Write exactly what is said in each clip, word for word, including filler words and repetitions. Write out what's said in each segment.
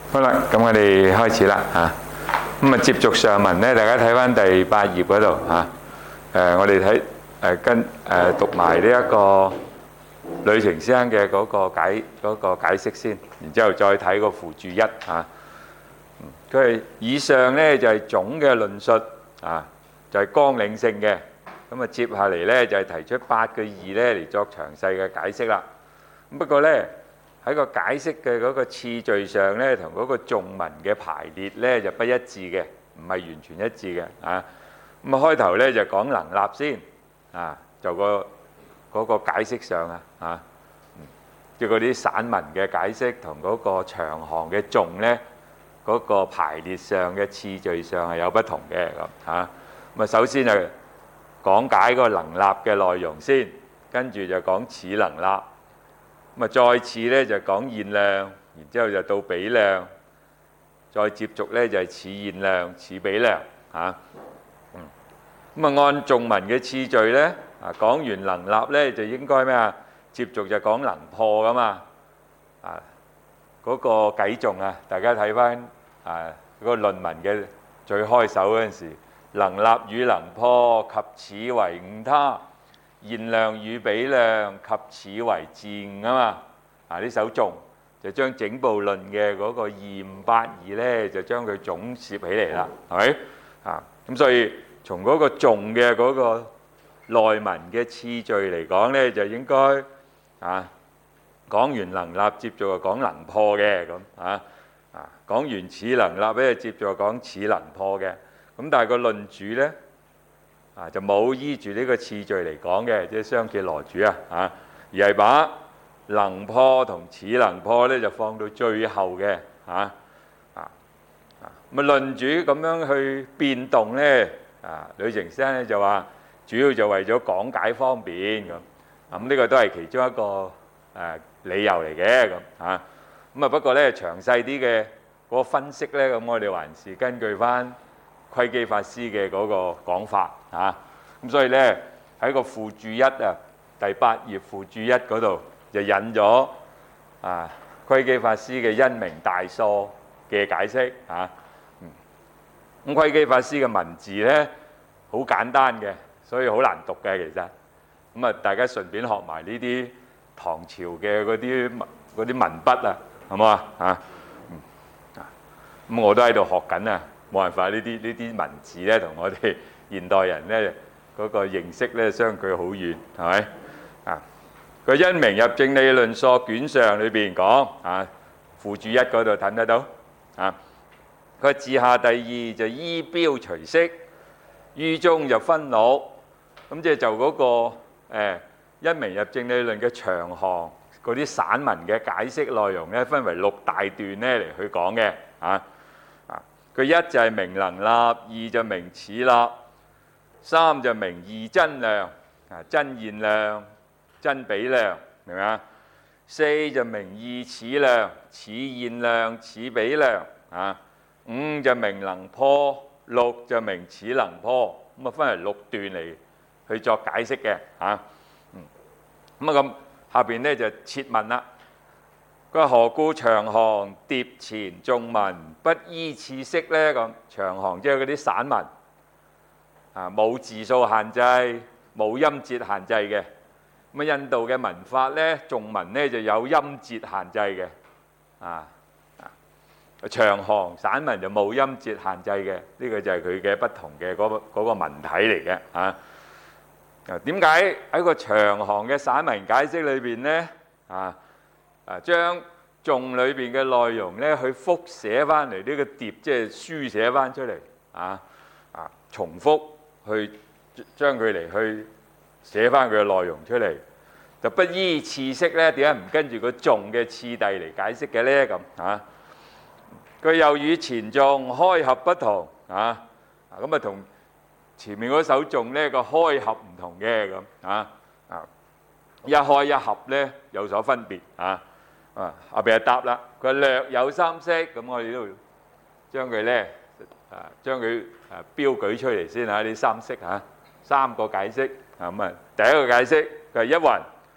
好啦，咁我哋開始啦嚇。咁啊，接續上文咧，大家睇翻第八頁嗰度嚇。誒，我哋睇誒跟誒讀埋呢一個呂程先生嘅嗰個解嗰個解釋先，然之後再睇個附注一嚇。佢係以上咧就係總嘅論述啊，就係綱領性嘅。咁啊，接下嚟咧就係提出八個義咧嚟作詳細嘅解釋啦。咁不過咧，喺個解釋嘅嗰個次序上咧，同嗰個頌文嘅排列咧就不一致嘅，唔係完全一致嘅啊。咁啊，開頭咧就講能立先啊，就個嗰個解釋上啊啊，即係嗰啲散文嘅解釋同嗰個長行嘅頌咧，嗰個排列上嘅次序上係有不同嘅咁嚇。咁啊，首先就講解個能立嘅內容先，跟住就講此能立。咁啊，再次咧就講現量，然之後就到比量，再接續咧就係此現量、此比量嚇。嗯，咁啊按頌文嘅次序咧，啊講完能立咧就應該咩啊？接續就講能破噶嘛。啊，嗰個偈頌啊，大家睇翻啊嗰個論文嘅最開首嗰陣時，能立與能破及此為五他。現量與比量及此為自誤啊嘛，啊呢首頌就將整部論嘅嗰個二五八二咧，就將佢總攝起嚟啦，係咪啊？咁所以從嗰個頌嘅嗰個內文嘅次序嚟講咧，就應該啊講完能立，接住就講能破嘅咁啊啊講完此能立咧，接住就講此能破嘅。咁但係個論主咧。啊，就冇依住呢個次序嚟講嘅，即係雙羯羅主啊，啊，而係把能破同此能破咧就放到最後嘅，嚇啊啊，咁啊論主咁樣去變動咧，啊呂程先生咧就話主要就為咗講解方便咁，咁呢個都係其中一個誒理由嚟嘅咁嚇，咁啊不過咧詳細啲嘅嗰個分析咧，咁我哋還是根據翻窺基法師嘅嗰個講法啊，咁所以咧喺個附注一啊，第八頁附注一嗰度就引咗啊窺基法師嘅因明大疏嘅解釋啊。咁窺基法師嘅文字咧好簡單嘅，所以好難讀嘅其實。咁啊，大家順便學埋呢啲唐朝嘅嗰啲嗰啲文筆啊，好唔好啊？嚇，嗯，咁我都喺度學緊啊。冇辦法，呢啲呢啲文字咧，同我哋現代人咧嗰個認識咧相距好遠，係咪啊？個因明入正理論溯卷上裏邊講啊，附注一嗰度睇得到啊。佢字下第二就依標隨式，於中就分六，咁即係就嗰個誒因明入正理論嘅長行嗰啲散文嘅解釋內容咧，分為六大段咧嚟去講嘅啊。佢一就係明能立，二就明此立，三就明二真量，啊真現量、真比量，明唔明啊？四就明二此量，此現量、此比量，啊五就明能破，六就明此能破，咁啊分為六段嚟去作解釋嘅，嚇，嗯，咁啊咁下邊咧就設問啦。佢話何故長行疊前頌文不依次式咧？咁長行即係嗰啲散文啊，冇字數限制，冇音節限制嘅。咁啊，印度嘅文法咧，頌文咧就有音節限制嘅。啊啊，長行散文就冇音節限制嘅。呢個就係佢嘅不同嘅嗰個嗰個文體嚟嘅。啊，點解喺個長行嘅散文解釋裏邊咧？啊？啊，將頌裏邊嘅內容咧，去複寫翻嚟呢個疊，即係書寫翻出嚟啊啊，重複去將佢嚟去寫翻佢嘅內容出嚟，就不依次式咧。點解唔跟住個頌嘅次第嚟解釋嘅咧？咁啊，佢又與前頌開合不同啊，咁啊同前面嗰首頌咧個開合唔同嘅咁啊啊，一開一合咧有所分別啊。啊，後邊就答啦。佢略有三式，咁我哋都將佢咧啊，將佢啊標舉出嚟先嚇。呢三式嚇，三個解釋啊咁啊。第一個解釋佢係一云，佢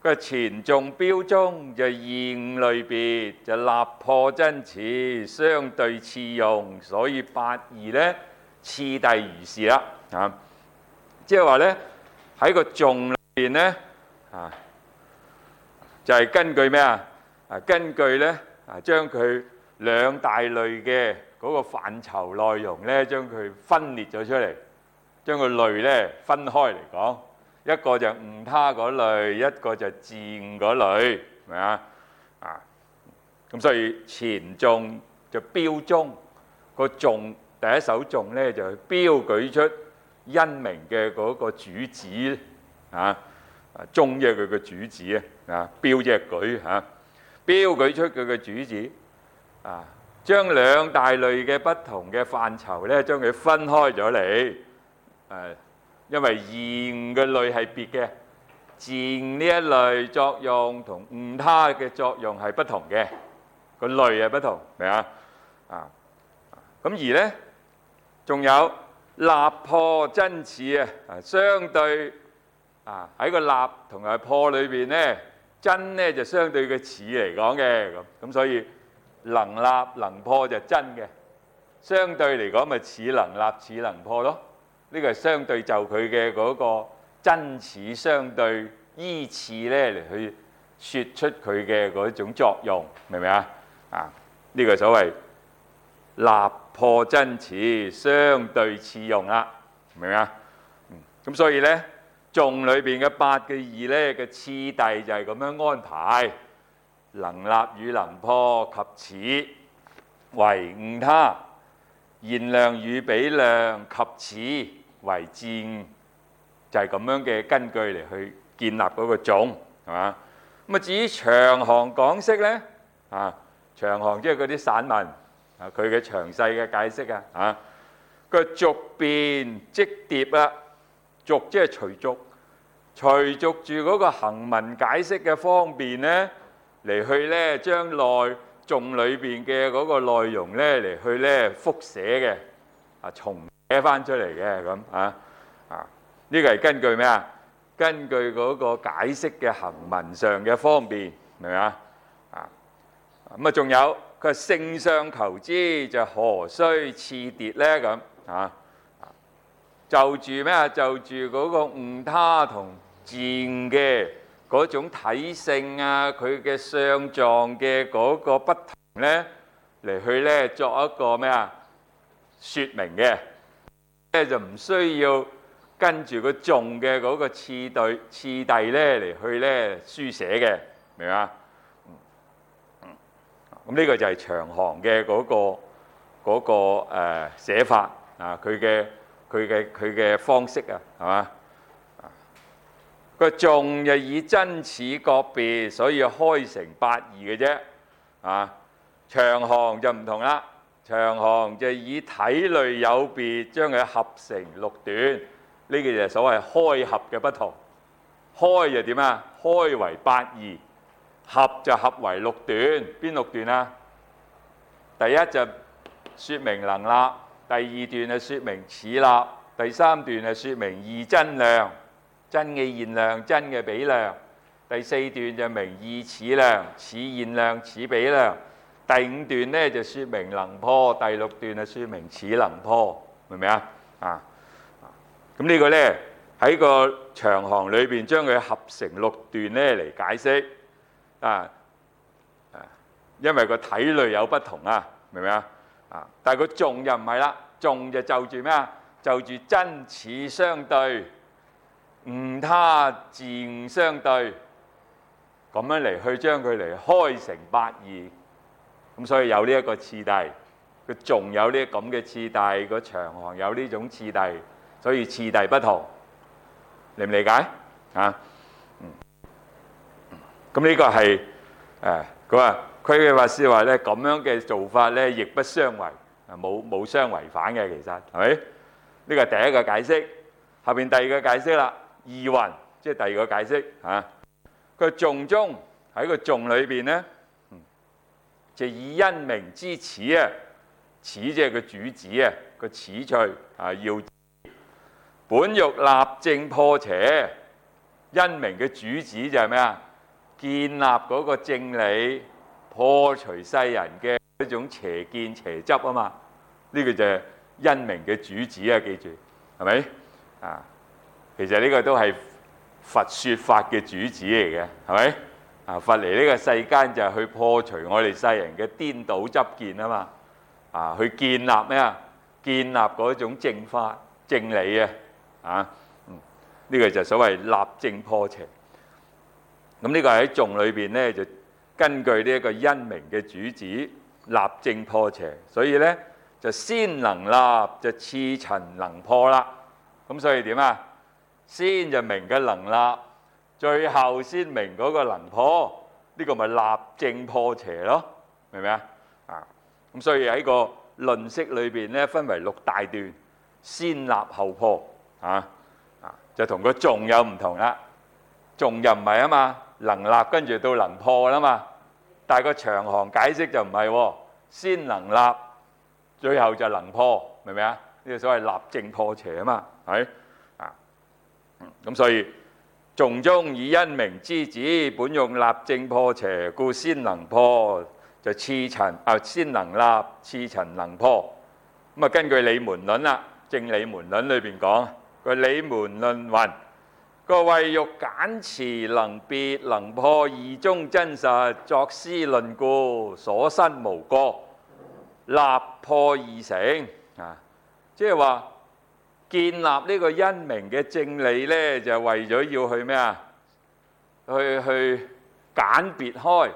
個前重標中就二五類別就立破真詞，相對次用，所以八二咧次第如是啦。啊，即係話咧喺個重裏邊咧啊，就係、是、根據咩啊？啊，根據咧啊，將佢兩大類嘅嗰個範疇內容咧，將佢分裂咗出嚟，將個類咧分開嚟講。一個就誤他嗰類，一個就自誤嗰類，係咪啊？啊，咁所以前重就標中，個重第一首重咧就標舉出因名嘅嗰個主旨啊，中即係佢嘅主旨啊，啊標即係舉嚇，標舉出佢嘅主旨啊，將兩大類嘅不同嘅範疇咧，將佢分開咗嚟誒。因為二誤嘅類係別嘅，自誤呢一類作用同誤他嘅作用係不同嘅，個類係不同，明啊？啊，咁而咧仲有立破真詞啊，相對啊喺個立同埋破裏邊咧，真咧就相對嘅詞嚟講嘅，咁咁所以能立能破就真嘅，相對嚟講咪似能立似能破咯。呢個係相對就佢嘅嗰個真詞相對依次咧嚟去説出佢嘅嗰種作用，明唔明啊？啊，呢個所謂立破真詞相對次用啦，明唔明啊？咁所以咧，重裏邊嘅八嘅二咧嘅次第就係咁樣安排，能立與能破及此為誤他。現量與比量及此為自誤，就係、是、咁樣嘅根據嚟去建立嗰個重，係嘛？咁啊至於長行講釋咧，啊長行即係嗰啲散文啊，佢嘅詳細嘅解釋啊，啊個續變即疊啦，續即係隨續，隨續住嗰個行文解釋嘅方便咧，嚟去咧將內重裏邊嘅嗰個內容咧嚟去咧複寫嘅，啊重寫翻出嚟嘅咁啊啊呢個係根據咩啊？根據嗰個解釋嘅行文上嘅方便，明唔明啊？啊咁啊仲有佢聖相求之，就何須次疊咧咁啊？就住咩啊？就住嗰個誤他同自誤嘅嗰種體性啊，佢嘅相狀嘅嗰個不同咧，嚟去咧作一個咩啊説明嘅，咧就唔需要跟住個重嘅嗰個次對次第咧嚟去咧書寫嘅，明嘛？嗯，咁呢個就係長行嘅嗰個嗰個誒寫法啊，佢嘅佢嘅佢嘅方式啊，係嘛？個重就以真詞各別，所以開成八二嘅啫。啊，長行就唔同啦，長行就以體類有別，將佢合成六段。呢、這個就係所謂開合嘅不同。開就點啊？開為八二，合就合為六段。邊六段啊？第一就説明能立，第二段係説明此立，第三段係説明二真量。真嘅現量，真嘅比量。第四段就明二此量，此現量，此比量。第五段咧就説明能破，第六段就説明此能破，明唔明啊？啊，咁呢個咧喺個長行裏邊將佢合成六段咧嚟解釋啊啊，因為個體類有不同啊，明唔明啊？啊，但係個重就唔係啦，重就就住咩啊？就住真似相對。誤他自誤相對，咁樣嚟去將佢嚟開成八二，咁所以有呢一個次第，佢仲有呢咁嘅次第，個長行有呢種次第，所以次第不同，理唔理解啊？嗯，咁呢個係誒，佢話佢嘅話是話咧，咁樣嘅做法咧，亦不相違，啊冇冇相違反嘅，其實係咪？呢個係第一個解釋，後邊第二個解釋啦。二云即係第二個解釋嚇，佢重中喺個重裏邊咧，就以因名之始啊，始即係個主旨啊，個始趣啊要本欲立正破邪，因名嘅主旨就係咩啊？ 建立嗰個正理，破除世人嘅一種邪見邪執啊嘛。呢、這個就係因明嘅主旨啊，記住係咪啊？其實呢個都係佛説法嘅主旨嚟嘅，係咪啊？佛嚟呢個世間就係去破除我哋世人嘅顛倒執見啊嘛。啊，去建立咩啊？建立嗰種正法正理啊！啊，嗯，呢、這個就所謂立正破邪。咁呢個喺頌裏邊咧，就根據呢一個因明嘅主旨，立正破邪。所以咧就先能立，就次塵能破啦。咁所以點啊？先就明嘅能立，最後先明嗰個能破。呢、這個咪立正破邪咯，明唔明啊？啊，咁所以喺個論釋裏邊咧，分為六大段，先立後破。啊啊，就同個頌有唔同啦。頌又唔係啊嘛，能立跟住到能破啦嘛。但係個長行解釋就唔係喎，先能立，最後就能破，明唔明啊？呢個所謂立正破邪啊嘛，係啊。咁所以頌中以因明之旨，本用立正破邪，故先能破就次塵啊，先能立，次塵能破。咁啊，根據理門論啦，正理門論裏邊講。個理門論云：個為欲簡辭能別能破義中真實，作思論故，所生無過，立破義成啊！即係話建立呢個因明嘅正理咧，就係為咗要去咩啊？去去簡別開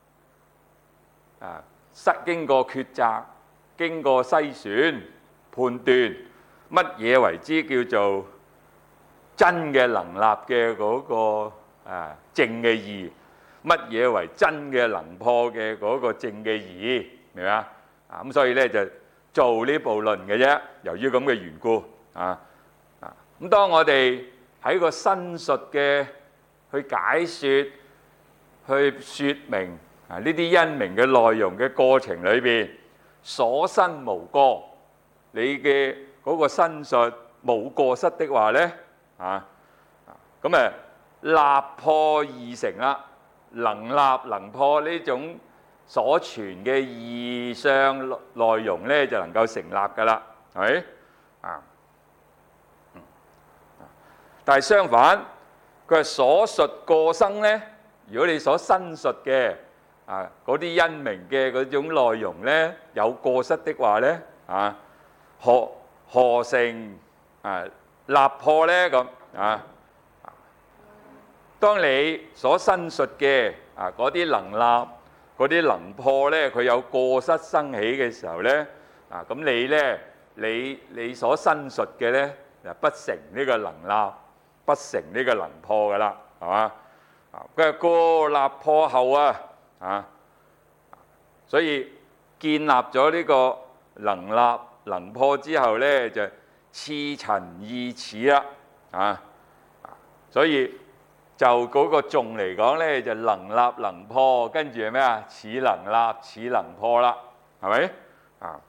啊！失經過抉擇，經過篩選判斷。乜嘢為之叫做真嘅能立嘅嗰個啊正嘅義？乜嘢為真嘅能破嘅嗰個正嘅義？明唔明啊？啊咁所以咧就做呢部論嘅啫。由於咁嘅緣故啊啊咁，當我哋喺個申述嘅去解説、去説明啊呢啲因明嘅內容嘅過程裏邊，所生無過，你嘅嗰個申述冇過失的話咧，啊，咁誒立破義成啦，能立能破呢種所傳嘅義相內容咧，就能夠成立噶啦，係咪？啊，但係相反，佢係所述過生咧，如果你所申述嘅啊嗰啲因明嘅嗰種內容咧有過失的話咧，啊，何何成啊立破咧咁啊？當你所申述嘅啊嗰啲能立、嗰啲能破咧，佢有過失生起嘅時候咧，啊咁你咧，你你所申述嘅咧，就不成呢個能立，不成呢個能破噶啦，係嘛？啊，佢係過立破後啊，啊，所以建立咗呢個能立能破之後咧，就次塵異始啦，啊，所以就嗰個頌嚟講咧，就能立能破，跟住係咩啊？此能立，此能破啦，係咪？啊，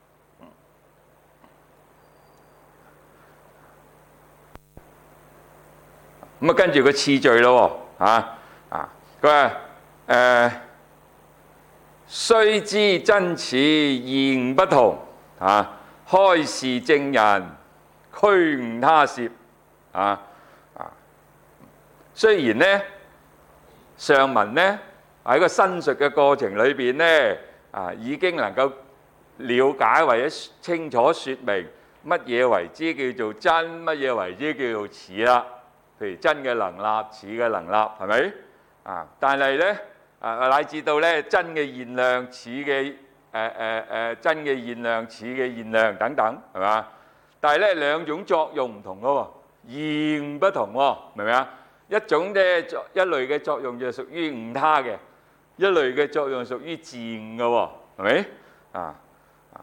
咁啊，跟住個次序咯，啊啊，佢話誒，須知真似異不同，啊，開示證人，驅悟他攝，啊啊，雖然咧上文咧喺個申述嘅過程裏邊咧，啊已經能夠了解或者清楚説明乜嘢為之叫做真，乜嘢為之叫做似啦。譬如真嘅能立，似嘅能立，係咪？啊，但係咧啊乃至到咧真嘅現量，似嘅誒誒誒真嘅現量，似嘅現量等等，係嘛？但係咧兩種作用唔同嘅喎，異不同喎，明唔明啊？一種咧作一類嘅作用就屬於悟他嘅，一類嘅作用屬於自悟嘅喎，係咪？啊啊！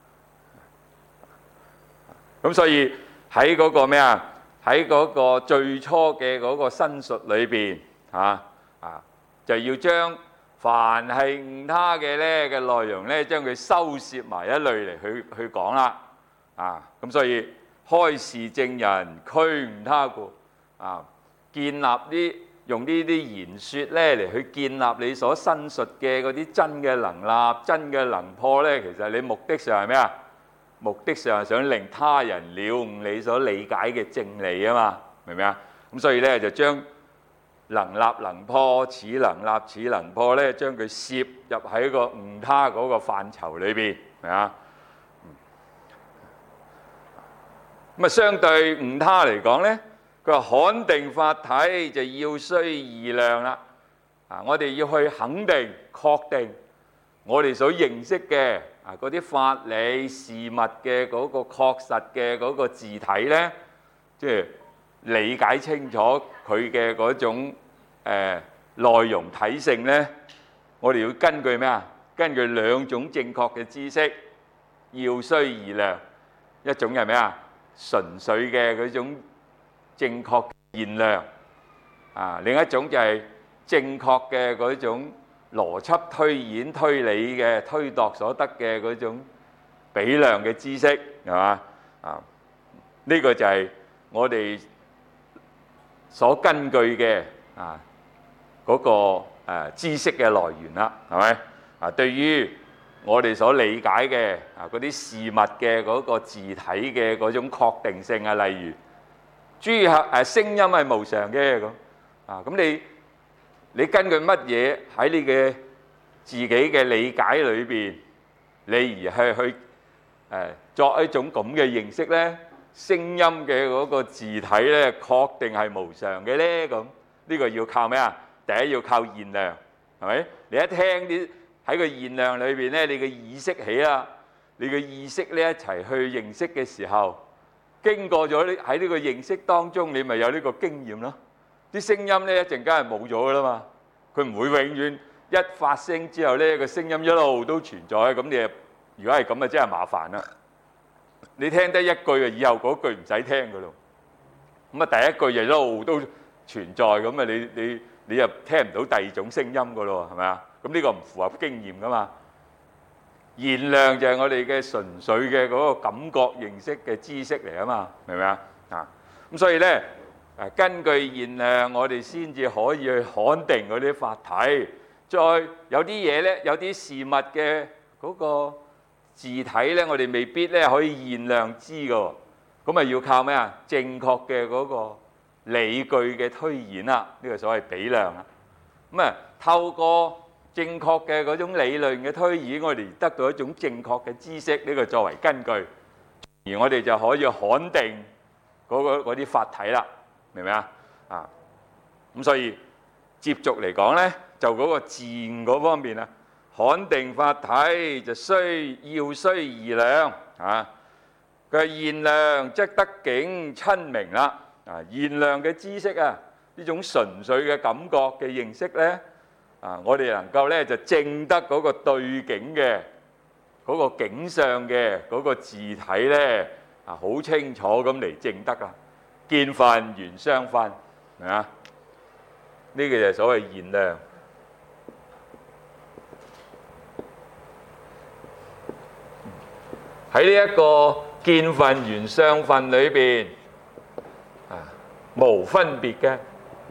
咁所以喺嗰個咩啊？喺嗰個最初嘅嗰個申述裏邊，啊啊，就要將凡係悟他嘅咧嘅內容咧，將佢收攝埋一類嚟去去講啦，啊，咁所以開示證人，驅悟他故，啊，建立啲用呢啲言説咧嚟去建立你所申述嘅嗰啲真嘅能立、真嘅能破咧，其實你目的上係咩啊？目的上係想令他人了悟你所理解嘅正理啊嘛，明唔明啊？咁所以咧就將能立能破、似能立似能破咧，將佢攝入喺個悟他嗰個範疇裏邊，明啊？咁啊，相對悟他嚟講咧。佢話肯定法體就要須義量啦，啊！我哋要去肯定、確定我哋所認識嘅啊嗰啲法理事物嘅嗰個確實嘅嗰個自體咧，即係理解清楚佢嘅嗰種誒內容體性咧，我哋要根據咩啊？根據兩種正確嘅知識，要須義量，一種係咩啊？純粹嘅嗰種正確現量啊，另一種就係正確嘅嗰種邏輯推演推理嘅推度所得嘅嗰種比量嘅知識，係嘛啊？呢個就係我哋所根據嘅啊嗰個誒知識嘅來源啦，係咪啊？對於我哋所理解嘅啊嗰啲事物嘅嗰個自體嘅嗰種確定性啊，例如諸客誒聲音係無常嘅咁啊，咁你你根據乜嘢喺你嘅自己嘅理解裏邊，你而係去誒作一種咁嘅認識咧？聲音嘅嗰個自體咧，確定係無常嘅咧？咁呢個要靠咩啊？第一要靠現量，係咪？你一聽啲喺個現量裏邊咧，你嘅意識起啦，你嘅意識咧一齊去認識嘅時候。經過咗呢喺呢個認識當中，你咪有呢個經驗咯。啲聲音咧一陣間係冇咗噶啦嘛，佢唔會永遠一發聲之後咧個聲音一路都存在。咁你如果係咁啊，真係麻煩啦。你聽得一句啊，以後嗰句唔使聽噶咯。咁啊，第一句就一路都存在，咁啊你你你又聽唔到第二種聲音噶咯，係咪啊？咁呢個唔符合經驗噶嘛。現量就係我哋嘅純粹嘅嗰個感覺認識嘅知識嚟啊嘛，明唔明啊？啊，咁所以咧，誒根據現量，我哋先至可以去肯定嗰啲法體。再有啲嘢咧，有啲事物嘅嗰個自體咧，我哋未必咧可以現量知㗎。咁啊要靠咩啊？正確嘅嗰個理據嘅推演啦，呢個所謂比量啦。咁啊透過正確嘅嗰種理論嘅推演，我哋得到一種正確嘅知識，呢個作為根據，而我哋就可以肯定嗰個嗰啲法體啦，明唔明啊？啊，咁所以接續嚟講咧，就嗰個自然嗰方面啊，肯定法體就需要須義量啊。佢係現量則得境親明啦，啊現量嘅知識啊，呢種純粹嘅感覺嘅認識咧。啊！我哋能夠咧就證得嗰個對境嘅嗰個境相嘅嗰個自體咧啊，好清楚咁嚟證得啦。見分緣相分，係嘛？呢個就係所謂現量。喺呢一個見分緣相分裏邊啊，無分別嘅。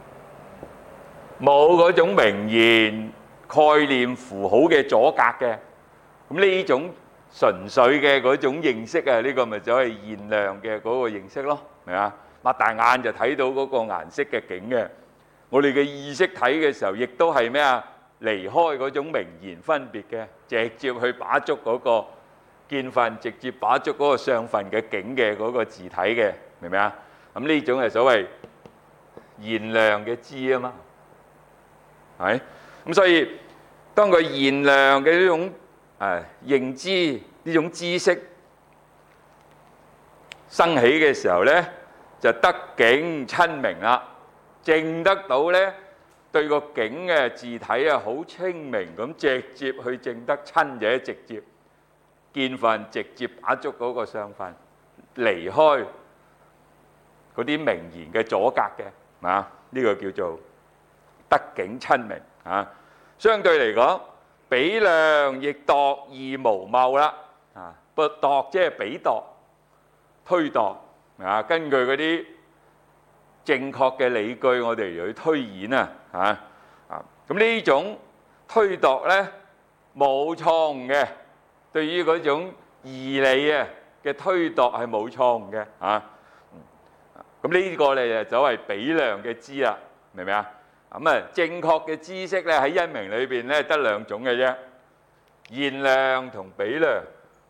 冇嗰種名言概念符號嘅阻隔嘅，咁呢種純粹嘅嗰種認識啊，呢個咪就係現量嘅嗰個認識咯，係啊？擘大眼就睇到嗰個顏色嘅景嘅，我哋嘅意識睇嘅時候，亦都係咩啊？離開嗰種名言分別嘅，直接去把捉嗰個見分，直接把捉嗰個相分嘅景嘅嗰個字體嘅，明唔明啊？咁呢種係所謂現量嘅知啊嘛。係，咁所以當佢現量嘅呢種誒認知呢種知識生起嘅時候咧，就得境親明啦，證得到咧對個境嘅字體啊好清明咁，直接去證得親者直接見分，直接把捉嗰個相分，離開嗰啲名言嘅阻隔嘅，啊呢個叫做得境親明啊，相對嚟講，比量亦度義無謬啦。啊，不度即係比度、推度啊，根據嗰啲正確嘅理據，我哋嚟去推演啊嚇啊！咁呢種推度咧冇錯誤嘅，對於嗰種義理啊嘅推度係冇錯誤嘅嚇。咁呢個咧就所謂比量嘅知啦，明唔明啊？咁啊，正確嘅知識咧喺因明裏邊咧得兩種嘅啫，現量同比量。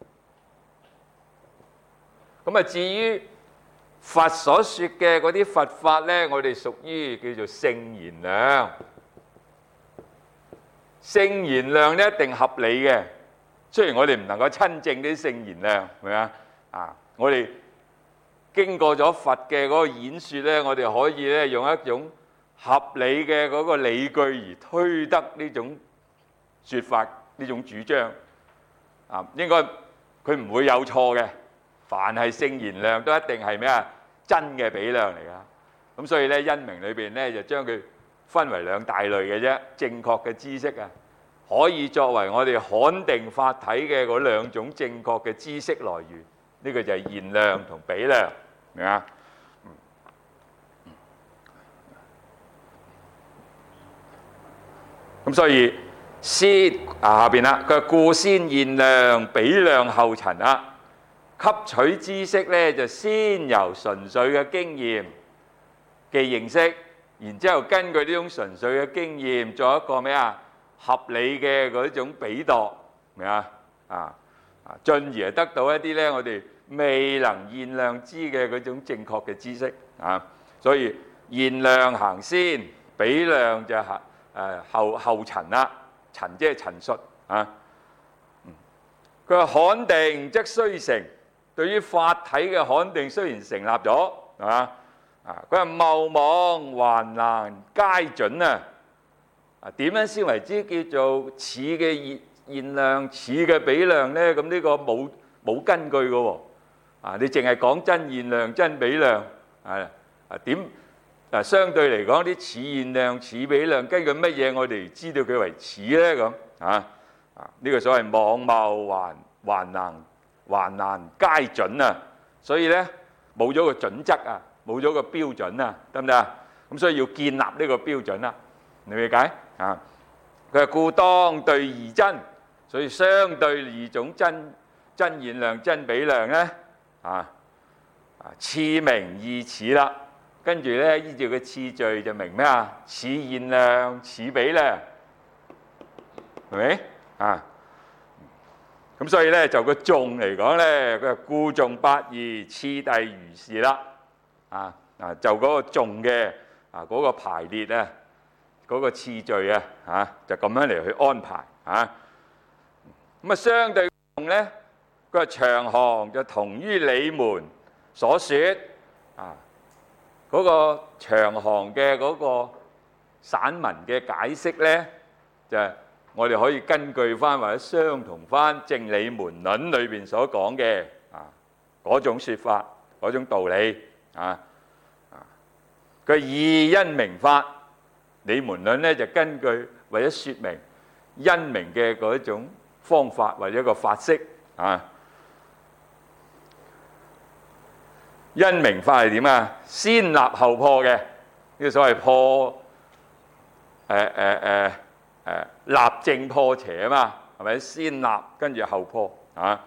咁啊，至於佛所説嘅嗰啲佛法咧，我哋屬於叫做聖賢量。聖賢量咧一定合理嘅，雖然我哋唔能夠親證啲聖賢量，明唔明啊？啊，我哋經過咗佛嘅嗰個演説咧，我哋可以咧用一種合理嘅嗰個理據而推得呢種説法、呢種主張啊，應該佢唔會有錯嘅。凡係聖賢量都一定係咩啊？真嘅比量嚟㗎。咁所以咧，因明裏邊咧就將佢分為兩大類嘅啫。正確嘅知識啊，可以作為我哋刊定法體嘅嗰兩種正確嘅知識來源。呢個就係現量同比量，明啊？咁所以先啊下邊啦，佢故先現量，比量後陳啊。吸取知識咧，就先由純粹嘅經驗嘅認識，然之後根據呢種純粹嘅經驗，做一個咩啊合理嘅嗰種比度，明啊？啊啊，進而得到一啲咧，我哋未能現量知嘅嗰種正確嘅知識啊。所以現量行先，比量就係誒後後陳啦，陳即係陳述啊。佢話刊定則須成。對於法體嘅刊定雖然成立咗，係嘛啊？佢話謬妄還難皆準啊！啊，點樣先為之叫做似嘅現現量、似嘅比量咧？咁呢個冇冇根據嘅喎啊！你淨係講真現量、真比量，係啊點啊？相對嚟講，啲似現量、似比量，根據乜嘢我哋知道佢為似咧？咁啊啊！呢個所謂妄謬還還難。還難皆準啊！所以咧冇咗個準則啊，冇咗個標準啊，得唔得啊？咁所以要建立呢個標準啦，你理解啊？佢話故當對二真，所以相對二種真真現量、真比量咧啊啊次明異似啦，跟住咧依照個次序就明咩啊？似現量、似比量，係咪啊？咁所以咧就個頌嚟講咧，佢話故頌八義次第如是啦，啊啊就嗰個頌嘅啊嗰個排列啊，嗰個次序啊，嚇就咁樣嚟去安排啊。咁啊相對頌咧，佢話長行就同於理門所説啊，嗰個長行嘅嗰個散文嘅解釋咧就係。我哋可以根據翻或者相同翻正理門論裏邊所講嘅啊嗰種説法、嗰種道理啊啊，佢以因明法理門論咧就根據為咗説明因明嘅嗰一種方法或者一個法式啊。因明法係點啊？先立後破嘅，呢個所謂破誒誒誒。誒立正破邪啊嘛，係咪？先立跟住後破啊！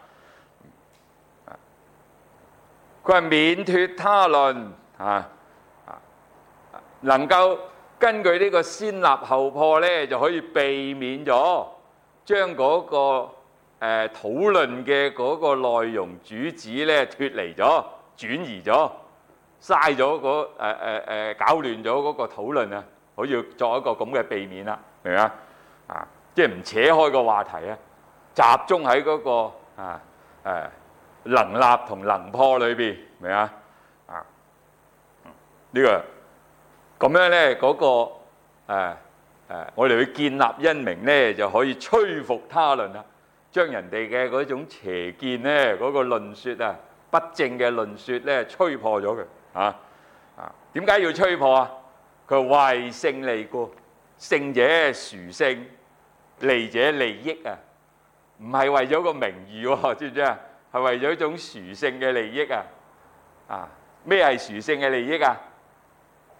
佢係免脫他論啊啊，能夠根據呢個先立後破咧，就可以避免咗將嗰個誒討論嘅嗰個內容主旨咧脫離咗、轉移咗、嘥咗嗰誒誒誒搞亂咗嗰個討論啊！可以作一個咁嘅避免啦，明唔明啊？啊，即係唔扯開個話題啊，集中喺嗰個啊誒能立同能破裏邊，明啊？啊，呢個咁樣咧，嗰個誒誒，我哋去建立因明咧，就可以吹服他論啦，將人哋嘅嗰種邪見咧，嗰個論説啊，不正嘅論説咧，吹破咗佢啊啊！點解要吹破啊？佢為勝利故。勝者殊勝，利者利益啊，唔係為咗個名譽喎，知唔知啊？係為咗一種殊勝嘅利益啊！啊，咩係殊勝嘅利益啊？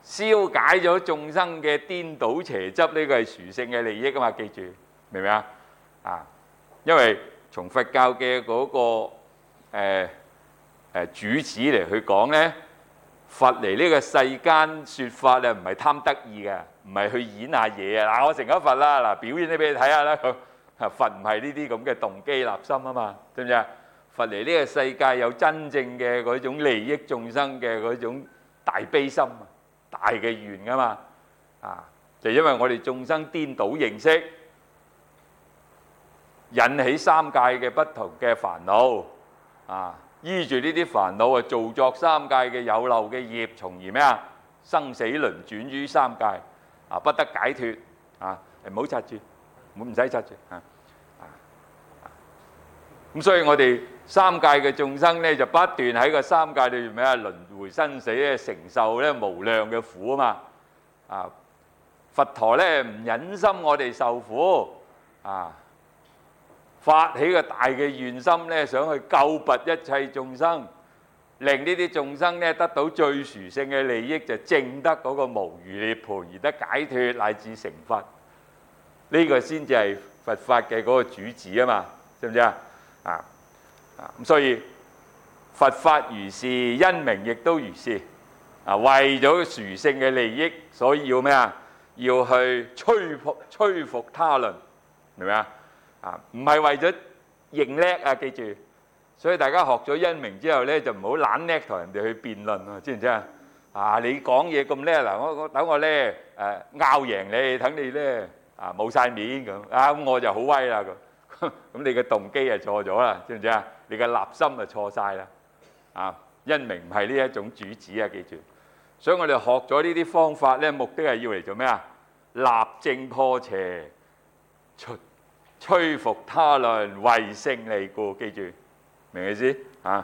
消解咗眾生嘅顛倒邪執，呢個係殊勝嘅利益啊嘛！記住，明唔明啊？啊，因為從佛教嘅嗰個誒誒主旨嚟去講咧，佛嚟呢個世間説法啊，唔係貪得意嘅，唔係去演下嘢啊！嗱，我成咗佛啦，嗱，表演啲俾你睇下啦咁。佛唔係呢啲咁嘅動機立心啊嘛，知唔知啊？佛嚟呢個世界有真正嘅嗰種利益眾生嘅嗰種大悲心、大嘅願噶嘛，啊，就因為我哋眾生顛倒認識，引起三界嘅不同嘅煩惱，啊，依住呢啲煩惱啊，造作三界嘅有漏嘅業，從而咩啊？生死輪轉於三界，啊，不得解脫，啊，唔好插住，唔唔使插住，啊。咁所以我哋三界嘅眾生咧，就不斷喺個三界裏面咩啊，輪迴生死咧，承受咧無量嘅苦啊嘛！啊，佛陀咧唔忍心我哋受苦啊，發起個大嘅願心咧，想去救拔一切眾生，令呢啲眾生咧得到最殊勝嘅利益，就證得嗰個無餘涅槃，而得解脫乃至成佛。呢個先至係佛法嘅嗰個主旨啊嘛，知唔知啊？啊啊咁，所以佛法如是，因明亦都如是。啊，為咗殊勝嘅利益，所以要咩啊？要去吹服吹服他論，明唔明啊？啊，唔係為咗認叻啊！記住，所以大家學咗因明之後咧，就唔好懶叻同人哋去辯論啊！知唔知啊？啊，你講嘢咁叻嗱，我我等我咧誒拗贏你，等你咧啊冇晒面咁啊，咁我就好威啦咁。咁你嘅動機係錯咗啦，知唔知啊？你嘅立心就錯晒啦，啊！因明唔係呢一種主旨啊，記住。所以我哋學咗呢啲方法咧，目的係要嚟做咩啊？立正破邪，吹吹服他論，為勝利故。記住，明唔明意思啊？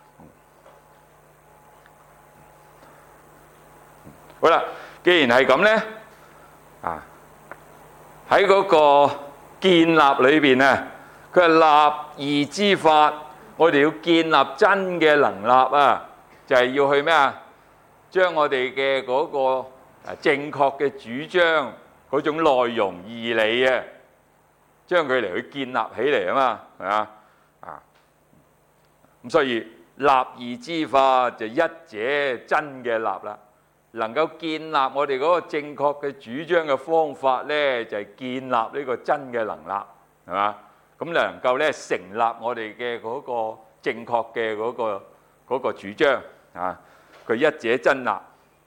好啦，既然係咁咧，啊喺嗰個建立裏邊啊，佢係立義之法，我哋要建立真嘅能立啊，就係要去咩啊？將我哋嘅嗰個正確嘅主張嗰種內容義理啊，將佢嚟去建立起嚟啊嘛，係嘛啊？咁所以立義之法就一者真嘅立啦。能夠建立我哋嗰個正確嘅主張嘅方法咧，就係建立呢個真嘅能立，係嘛？咁就能夠咧成立我哋嘅嗰個正確嘅嗰個嗰個主張啊。佢一者真立啊，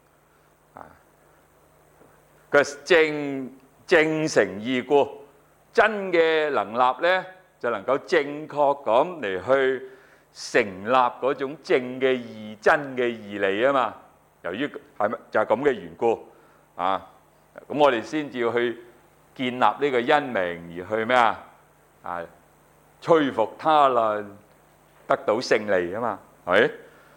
佢正正誠義故，真嘅能立咧就能夠正確咁嚟去成立嗰種正嘅義、真嘅義理啊嘛。由於係咪就係咁嘅緣故啊？咁我哋先至要去建立呢個因明，而去咩啊？啊，吹服他論，得到勝利啊嘛，係咪？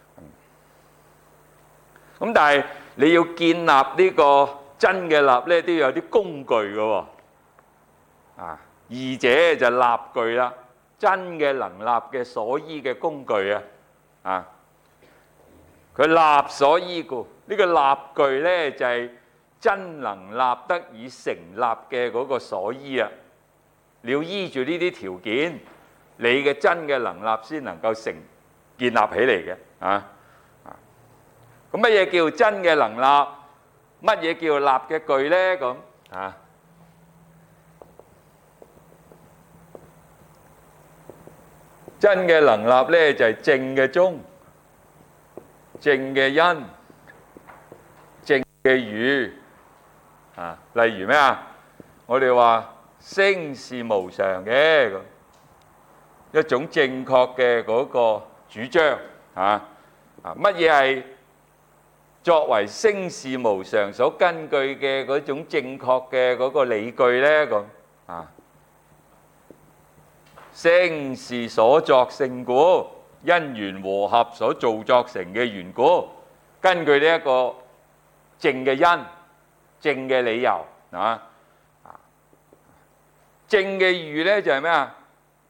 咁但係你要建立呢個真嘅立咧，都要有啲工具嘅喎。啊，義者就立具啦，真嘅能立嘅所依嘅工具啊，啊。佢立所依故，呢個立具咧就係真能立得以成立嘅嗰個所依啊！你要依住呢啲條件，你嘅真嘅能立先能夠成建立起嚟嘅啊！咁乜嘢叫真嘅能立？乜嘢叫立嘅具咧？咁啊？真嘅能立咧就係正嘅宗。正嘅因，正嘅語啊，例如咩啊？我哋話聲是無常嘅咁，一種正確嘅嗰個主張啊啊！乜嘢係作為聲是無常所根據嘅嗰種正確嘅嗰個理據咧？咁啊，聲是所作性故。因緣和合所造作成嘅緣故，根據呢一個正嘅因、正嘅理由啊，正嘅語咧就係咩啊？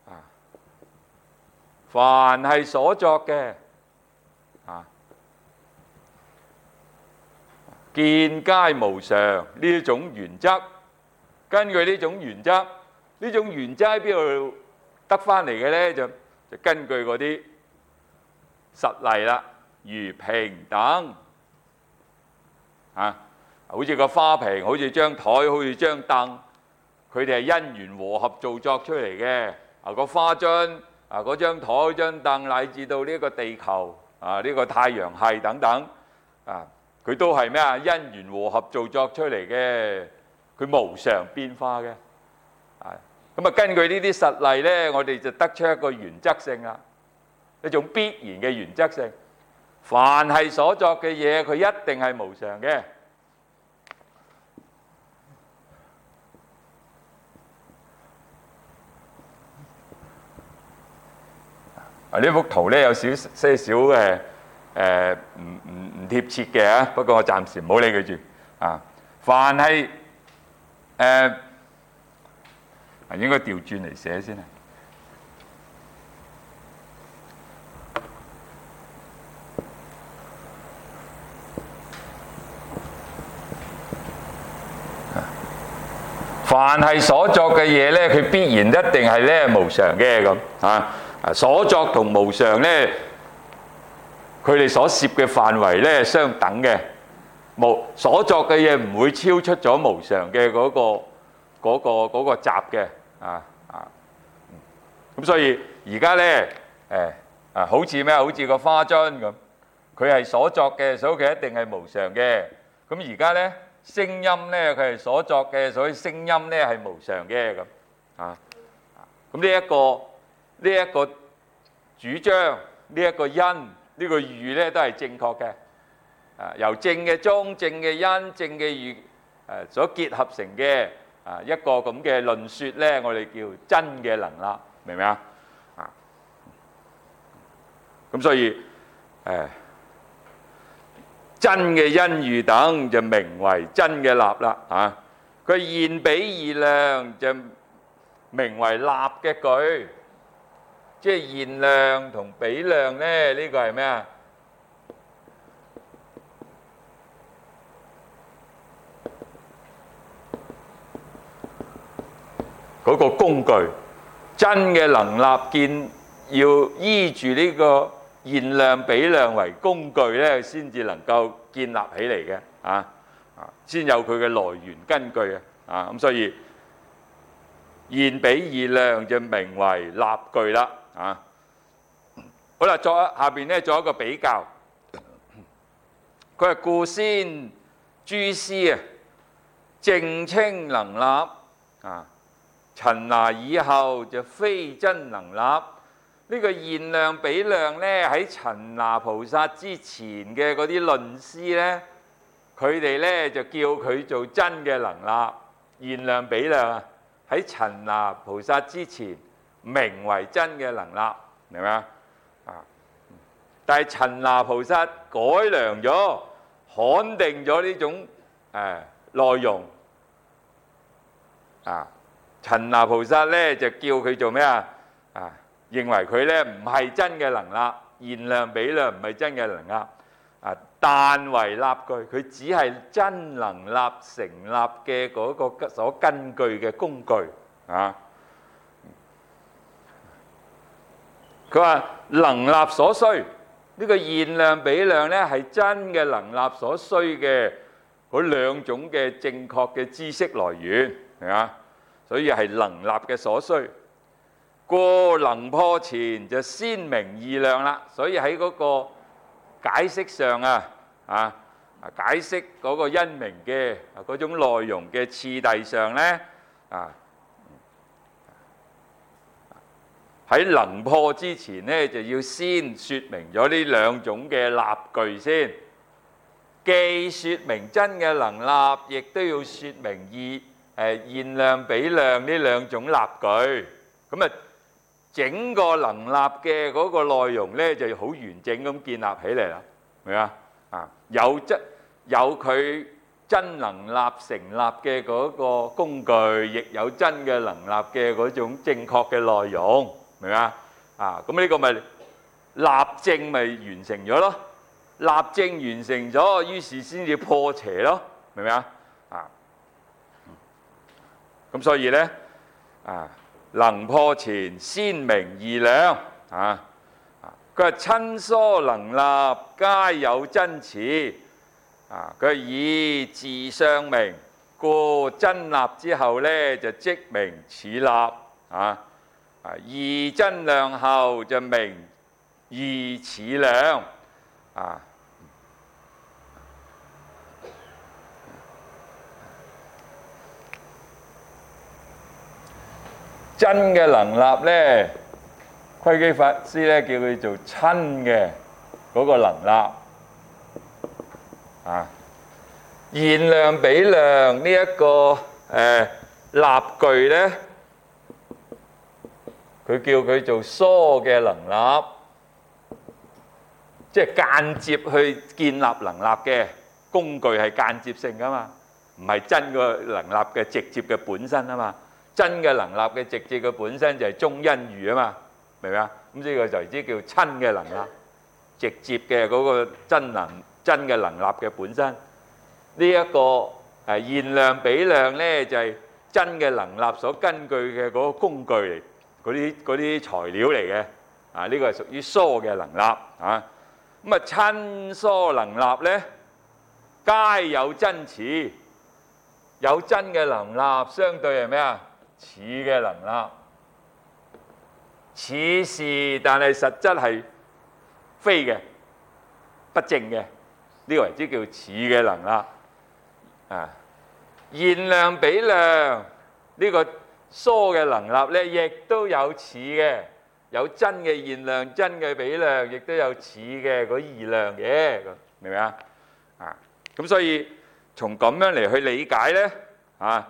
凡係所作嘅啊， 見皆無常呢一種原則。根據呢種原則，呢種原則喺邊度得翻嚟嘅咧？就就根據嗰啲實例啦，如平等啊，好似個花瓶，好似張台，好似張凳，佢哋係因緣和合造作出嚟嘅。啊，個花樽啊，嗰張台、張凳，乃至到呢個地球啊，呢個太陽系等等啊，佢都係咩啊？因緣和合造作出嚟嘅。佢無常變化嘅，啊，咁啊根據呢啲實例咧，我哋就得出一個原則性啦，一種必然嘅原則性。凡係所作嘅嘢，佢一定係無常嘅。啊，呢幅圖咧有少些少嘅誒唔唔唔貼切嘅啊，不過我暫時唔好理佢住啊。凡係誒，啊應該調轉嚟寫先啊。凡係所作嘅嘢咧，佢必然一定係咧無常嘅咁啊。啊，所作同無常咧，佢哋所涉嘅範圍咧相等嘅。無所作嘅嘢唔會超出咗無常嘅嗰個嗰個嗰個集嘅啊啊！咁所以而家咧誒啊，好似咩？好似個花樽咁，佢係所作嘅，所以佢一定係無常嘅。咁而家咧聲音咧，佢係所作嘅，所以聲音咧係無常嘅咁啊。咁呢一個呢一個主張，呢一個因，呢個喻咧都係正確嘅。啊，由正嘅宗、正嘅因、正嘅喻誒所結合成嘅啊一個咁嘅論説咧，我哋叫真嘅能啦，明唔明啊？啊，咁所以誒真嘅因喻等就名為真嘅立啦啊。佢現比二量就名為立嘅句，即係現量同比量咧，呢個係咩啊？嗰個工具，真嘅能立見要依住呢個現量比量為工具咧，先至能夠建立起嚟嘅啊啊，先有佢嘅來源根據啊啊，咁所以現比二量就名為立句啦啊。好啦，作下邊咧做一個比較，佢係故先諸師啊，正稱能立啊。陳拿以後就非真能立。呢、這個現量比量咧，喺陳拿菩薩之前嘅嗰啲論師咧，佢哋咧就叫佢做真嘅能立。現量比量啊，喺陳拿菩薩之前名為真嘅能立，明唔明啊？啊！但係陳拿菩薩改良咗，刊定咗呢種誒、呃、內容啊。陳拿菩薩咧就叫佢做咩啊？啊，認為佢咧唔係真嘅能立，現量比量唔係真嘅能立啊，但為立句，佢只係真能立成立嘅嗰個所根據嘅工具啊。佢話能立所需，呢個現量比量咧係真嘅能立所需嘅嗰兩種嘅正確嘅知識來源，係嘛？所以係能立嘅所需，過能破前就先明二量啦。所以喺嗰個解釋上啊，啊解釋嗰個因明嘅嗰種內容嘅次第上咧，啊喺能破之前咧，就要先説明咗呢兩種嘅立句先。既説明真嘅能立，亦都要説明二。誒現量比量呢兩種立句，咁啊整個能立嘅嗰個內容咧就好完整咁建立起嚟啦，明嘛？啊有真有佢真能立成立嘅嗰個工具，亦有真嘅能立嘅嗰種正確嘅內容，明嘛？啊咁呢個咪立證咪完成咗咯？ 立正完成咗，於是先至破邪咯，明唔明啊？啊，咁所以咧啊，能破前，鮮明易亮啊。佢話親疏能立，皆有真辭。啊，佢以自相明，故真立之後咧就即名始立啊。啊，義真亮後就明義始亮啊。真嘅能立咧，窺基法師咧叫佢做親嘅嗰個能立啊。現量比量呢一個誒立句咧，佢叫佢做疏嘅能立，即係間接去建立能立嘅工具係間接性噶嘛，唔係真個能立嘅直接嘅本身啊嘛。真嘅能立嘅直接嘅本身就係中因喻啊嘛，明唔明啊？咁呢個就係叫親嘅能立，直接嘅嗰個真能真嘅能立嘅本身。呢一個誒現量比量咧，就係真嘅能立所根據嘅嗰個工具嚟，嗰啲嗰啲材料嚟嘅。啊，呢個係屬於疏嘅能立啊。咁啊，親疏能立咧，皆有真辭。有真嘅能立，相對係咩啊？似嘅能立，似是，但係實質係非嘅，不正嘅，呢個為之叫似嘅能立啊。現量比量呢個疏嘅能立咧，亦都有似嘅，有真嘅現量、真嘅比量，亦都有似嘅嗰二量嘅，明唔明啊？啊，咁所以從咁樣嚟去理解咧，啊。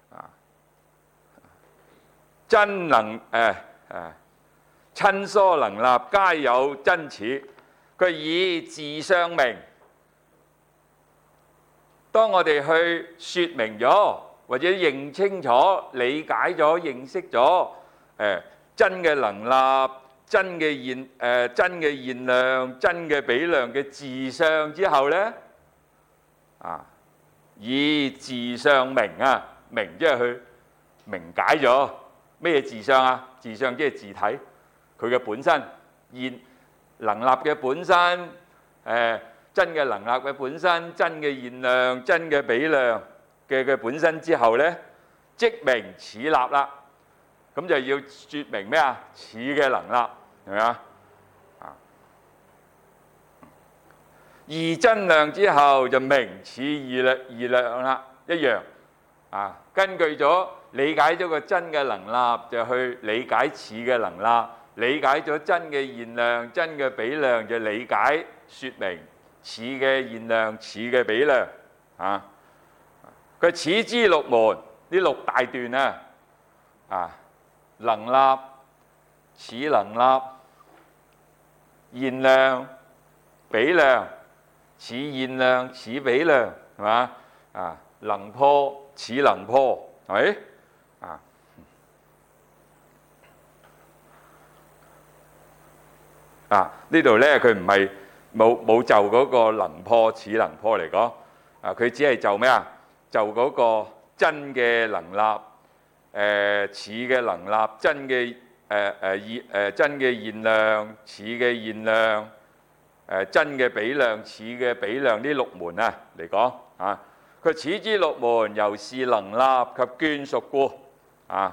真能誒誒親疏能立，皆有真辭。佢以自相明。當我哋去説明咗，或者認清楚、理解咗、認識咗誒真嘅能立、真嘅現誒真嘅現量、真嘅比量嘅自相之後咧，啊，以自相明啊，明即係去明解咗。咩自相啊？自相即係自體，佢嘅本身現能立嘅本身，誒、呃、真嘅能立嘅本身，真嘅現量、真嘅比量嘅嘅本身之後咧，即名始立啦。咁就要説明咩啊？始嘅能立係咪啊？啊，義真亮之後就明始義亮義亮啦，一樣啊。根據咗。理解咗個真嘅能立，就去理解似嘅能立；理解咗真嘅現量、真嘅比量，就理解説明似嘅現量、似嘅比量。啊，佢此之六門，呢六大段啊，啊，能立、似能立、現量、比量、似現量、似比量，係嘛？啊，能破、似能破，係咪？啊，啊呢度咧佢唔係冇冇就嗰個能破似能破嚟講，啊佢只係就咩啊？就嗰個真嘅能立，誒似嘅能立，真嘅誒誒現誒真嘅現量，似嘅現量，誒真嘅比量，似嘅比量呢六門啊嚟講啊，佢此之六門，由是能立及眷屬故。啊，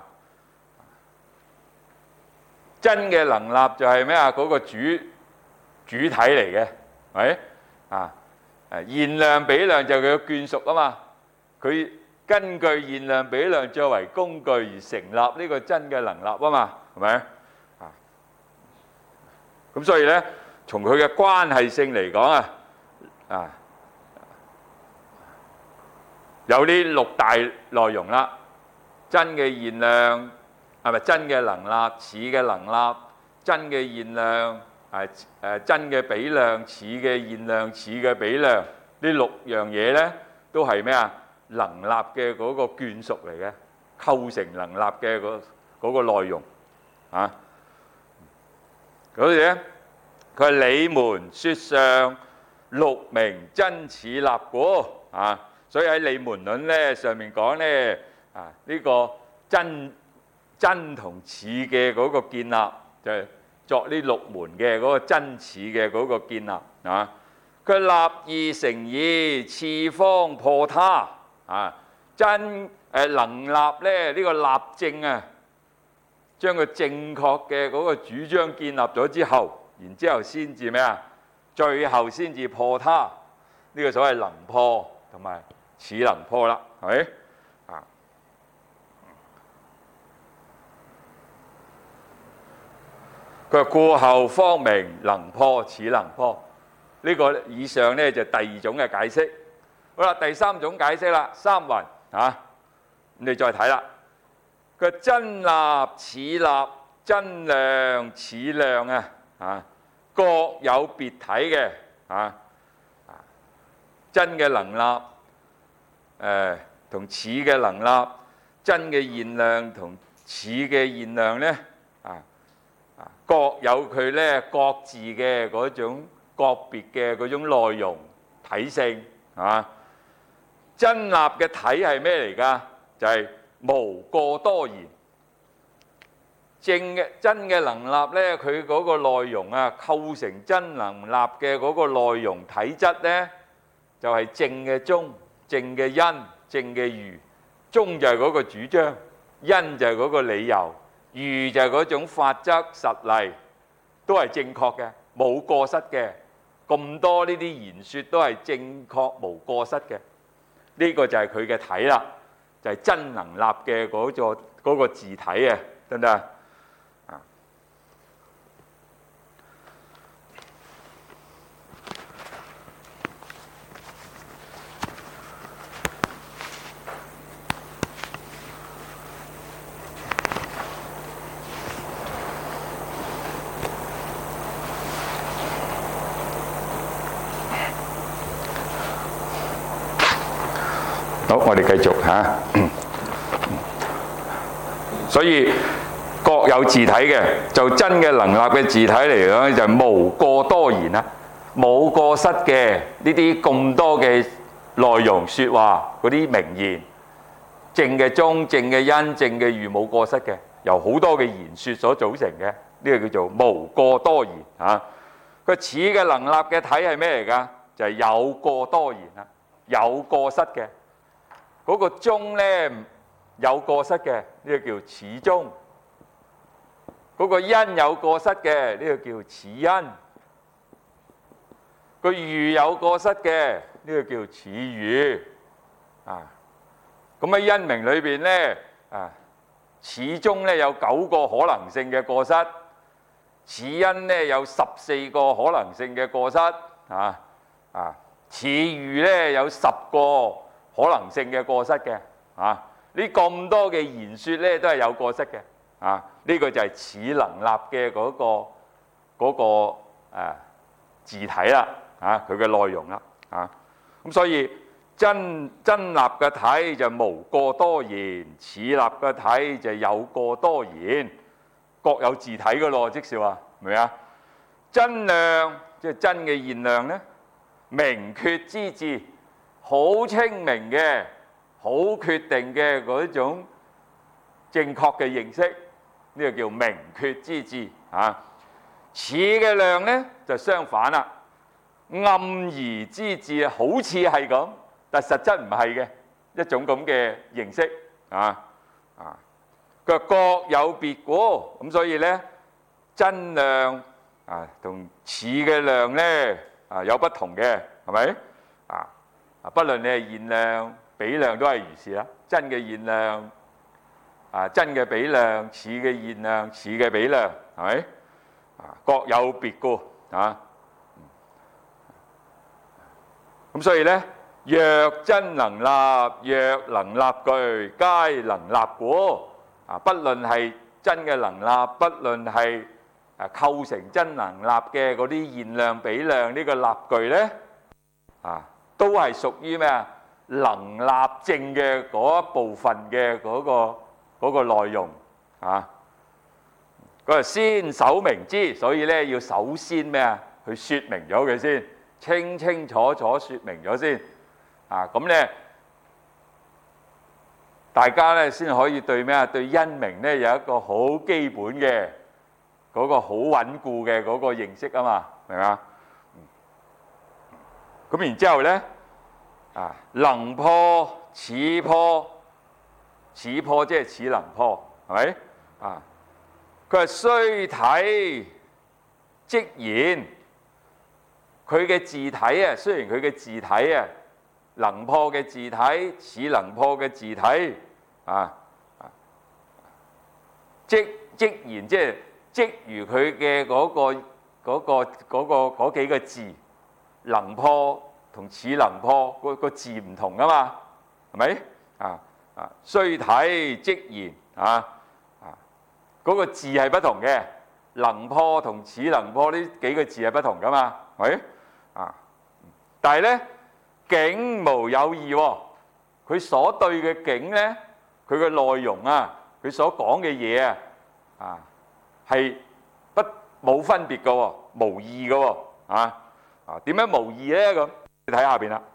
真嘅能立就係咩啊？嗰個主主體嚟嘅，係啊？誒現量比量就係佢嘅眷屬啊嘛。佢根據現量比量作為工具而成立呢個真嘅能立啊嘛，係咪啊？咁所以咧，從佢嘅關係性嚟講啊，啊有呢六大內容啦。真嘅現量係咪真嘅能立？似嘅能立，真嘅現量，誒誒真嘅比量，似嘅現量，似嘅比量，呢六樣嘢咧都係咩啊？能立嘅嗰個眷屬嚟嘅，構成能立嘅嗰嗰個內容啊。嗰啲咧，佢係理門説上六名真似立故啊！所以喺理門論咧上面講咧啊，呢、這個真真同似嘅嗰個建立，就係、是、作呢六門嘅嗰個真似嘅嗰個建立啊。佢立義成義，次方破他啊！真誒能立咧呢、這個立正啊，將個正確嘅嗰個主張建立咗之後，然之後先至咩啊？最後先至破他，呢、這個所謂能破同埋似能破啦，係咪啊？佢話故後方明能破似能破，呢、這個以上咧就第二種嘅解釋。好啦，第三種解釋啦，三云啊，你再睇啦。佢真立似立，真量似量啊，啊！各有別體嘅啊，真嘅能立，誒同似嘅能立，真嘅現量同似嘅現量咧，啊啊各有佢咧各自嘅嗰種個別嘅嗰種內容體性啊。真立嘅體係咩嚟㗎？就係、是、無過多言。正嘅真嘅能立咧，佢嗰個內容啊，構成真能立嘅嗰個內容體質咧，就係、是、正嘅宗、正嘅因、正嘅喻。宗就係嗰個主張，因就係嗰個理由，喻就係嗰種法則實例，都係正確嘅，冇過失嘅。咁多呢啲言説都係正確無過失嘅。呢、這個就係佢嘅體啦，就係、是、真能立嘅嗰、那個那個字體啊，得唔得啊？好，我哋繼續嚇。所以各有字體嘅，就真嘅能立嘅字體嚟講，就係無過多言啦，冇過失嘅呢啲咁多嘅內容説話嗰啲名言，正嘅宗、正嘅因、正嘅喻，冇過失嘅，由好多嘅言説所組成嘅，呢、這個叫做無過多言嚇。佢似嘅能立嘅體係咩嚟㗎？就係、是、有過多言啦，有過失嘅。嗰個宗咧有過失嘅，呢個叫似宗；嗰個因有過失嘅，呢個叫似因；個喻有過失嘅，呢個叫似喻。啊，咁喺因明裏邊咧，啊，似宗咧有九個可能性嘅過失，似因咧有十四個可能性嘅過失，啊啊，似喻咧有十個可能性嘅過失嘅，啊，呢咁多嘅言説咧都係有過失嘅，啊，呢個就係似能立嘅嗰個嗰個誒字體啦，啊，佢嘅內容啦，啊，咁所以真真立嘅體就無過多言，似立嘅體就有過多言，各有字體嘅咯，即是話，明唔明啊？真量即係真嘅現量咧，明決之至。好清明嘅、好決定嘅嗰種正確嘅認識，呢、這個叫明決之至啊。似嘅量咧就相反啦，暗疑之至，好似係咁，但實質唔係嘅一種咁嘅認識啊啊。佢各有別故，咁所以咧真量啊同似嘅量咧啊有不同嘅，係咪啊？不論你係現量、比量都係如是啦。真嘅現量啊，真嘅比量；似嘅現量、似嘅比量，係咪啊？各有別故啊。咁所以咧，若真能立，若能立具，皆能立故啊。不論係真嘅能立，不論係啊構成真能立嘅嗰啲現量、比量呢個立具咧啊。都係屬於咩啊？能立正嘅嗰一部分嘅嗰個嗰個內容啊。佢話先首明之，所以咧要首先咩啊？去説明咗佢先， 清清楚楚説明咗先啊，咁咧大家咧先可以對咩啊？對因明咧有一個好基本嘅嗰個好穩固嘅嗰個認識啊嘛，明嘛？咁然之後咧啊，能破似破，似破即係似能破，係咪啊？佢係雖體即然，佢嘅字體啊，雖然佢嘅字體啊，能破嘅字體似能破嘅字體啊，即即然即係即如佢嘅嗰個嗰個嗰個嗰幾個字，能破同似能破個個字唔同啊嘛，係咪啊啊？雖體即然啊。嗰個字係不同嘅，能破同似能破呢幾個字係不同噶嘛，係咪啊？但係咧，境無有異喎，佢所對嘅境咧，佢嘅內容啊，佢所講嘅嘢啊，啊係不冇分別嘅喎，無異嘅喎，啊啊點樣無異咧？咁你睇下邊啦。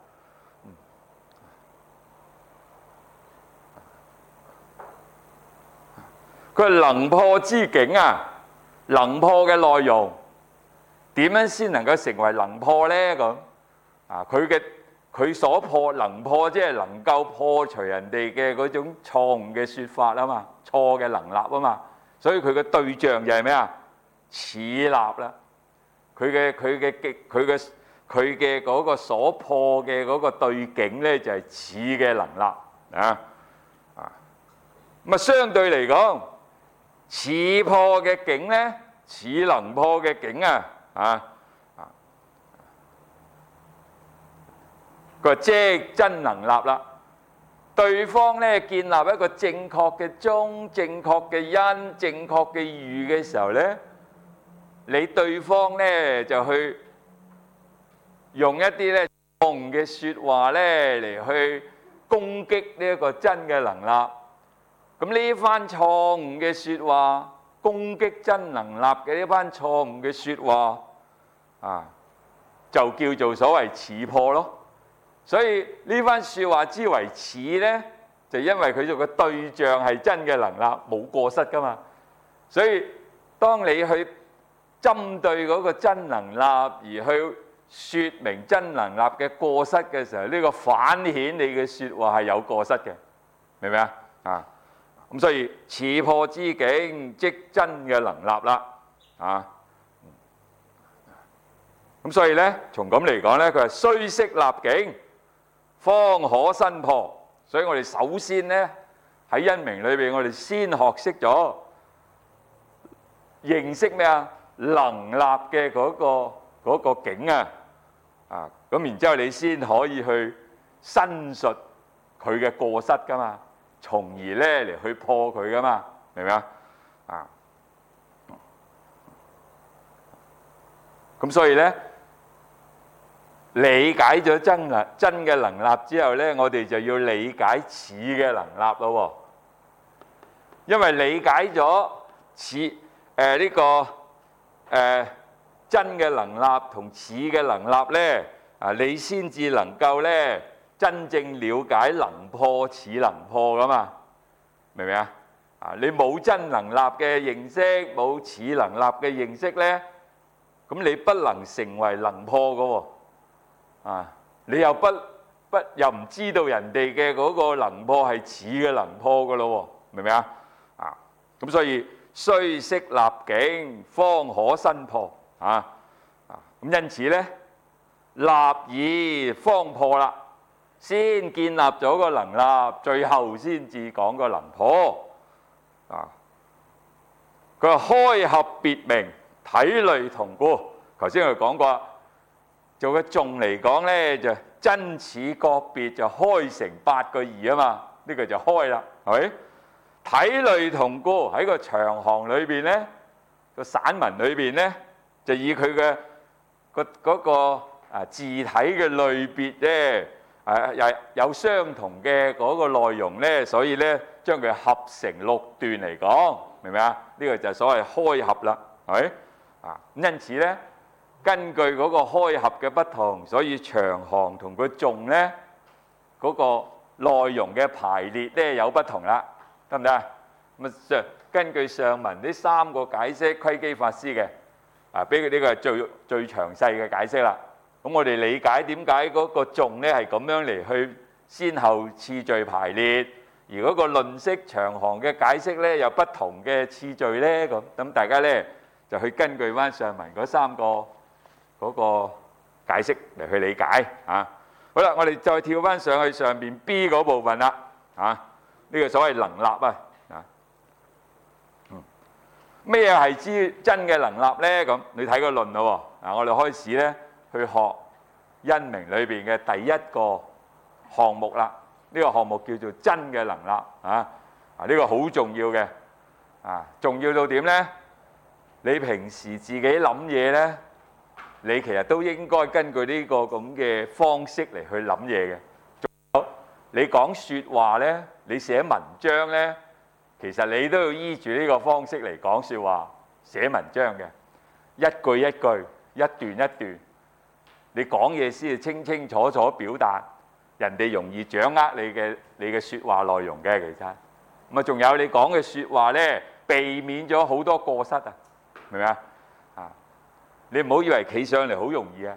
佢能破之境啊，能破嘅內容點樣先能夠成為能破呢？咁啊，佢嘅佢所破能破，即係能夠破除人哋嘅嗰種錯誤嘅説法啊嘛，錯嘅能立啊嘛，所以佢嘅對象就係咩啊？似立啦，佢嘅佢嘅極佢嘅佢嘅嗰個所破嘅嗰個對境咧，就係似嘅能立啊啊，咁啊相對嚟講。似破嘅境咧，似能破嘅境啊，啊啊，佢話即真能立啦。對方咧建立一個正確嘅宗、正確嘅因、正確嘅喻嘅時候咧，你對方咧就去用一啲咧錯誤嘅説話咧嚟去攻擊呢一個真嘅能立。咁呢番錯誤嘅説話，攻擊真能立嘅呢番錯誤嘅説話，啊，就叫做所謂似破咯。所以呢番説話之為似呢，就因為佢做嘅對象係真嘅能立，冇過失噶嘛。所以當你去針對嗰個真能立而去説明真能立嘅過失嘅時候，呢個反顯你嘅説話係有過失嘅，明唔明啊？啊！咁所以似破之境，即真嘅能立啦，啊！咁所以咧，從咁嚟講咧，佢係雖識立境，方可申破。所以我哋首先咧喺因明裏邊，我哋先學識咗認識咩啊？能立嘅嗰個嗰個境啊，啊！咁然之後你先可以去申述佢嘅過失噶嘛。從而咧嚟去破佢噶嘛，明唔明啊？啊，咁所以咧理解咗真能真嘅能立之後咧，我哋就要理解似嘅能立咯。因為理解咗似誒呢個誒、呃、真嘅能立同似嘅能立咧，啊你先至能夠咧。真正了解能破似能破噶嘛，明唔明啊？啊，你冇真能立嘅認識，冇似能立嘅認識咧，咁你不能成為能破噶喎。啊，你又不不又唔知道人哋嘅嗰個能破係似嘅能破噶咯喎，明唔明啊？啊，咁所以雖識立境，方可申破啊啊，咁因此咧，立以方破啦。先建立咗個能立，最後先至講個能破啊！佢話開合別名，體類同故。頭先我哋講過，做個頌嚟講咧，就真似各別就開成八個義啊嘛。呢、這個就開啦，係咪？體類同故喺個長行裏邊咧，個散文裏邊咧，就以佢嘅個嗰個啊字體嘅類別咧。誒有有相同嘅嗰個內容咧，所以咧將佢合成六段嚟講，明唔明啊？呢個就係所謂開合啦，係咪啊？因此咧， 根據嗰個開合嘅不同，所以長行同個頌咧嗰個內容嘅排列咧有不同啦，得唔得啊？咁啊上根據上文呢三個解釋，窺基法師嘅啊，俾佢呢個係最最詳細嘅解釋啦。咁我哋理解點解嗰個頌咧係咁樣嚟去先後次序排列，而嗰個論釋長行嘅解釋咧有不同嘅次序咧，咁咁大家咧就去根據翻上文嗰三個嗰個解釋嚟去理解啊。好啦，我哋再跳翻上去上邊 B 嗰部分啦，啊呢個所謂能立啊，啊嗯咩係之真嘅能立咧？咁你睇個論咯喎，啊我哋開始咧去學因明裏邊嘅第一個項目啦。呢個項目叫做真嘅能立啊，啊呢個好重要嘅，啊重要到點咧？你平時自己諗嘢咧，你其實都應該根據呢個咁嘅方式嚟去諗嘢嘅。仲有你講説話咧，你寫文章咧，其實你都要依住呢個方式嚟講説話、寫文章嘅，一句一句、一段一段，你講嘢先至清清楚楚表達，人哋容易掌握你嘅你嘅説話內容嘅。其實咁啊，仲有你講嘅説話咧，避免咗好多過失啊，明唔明啊？啊，你唔好以為企上嚟好容易啊！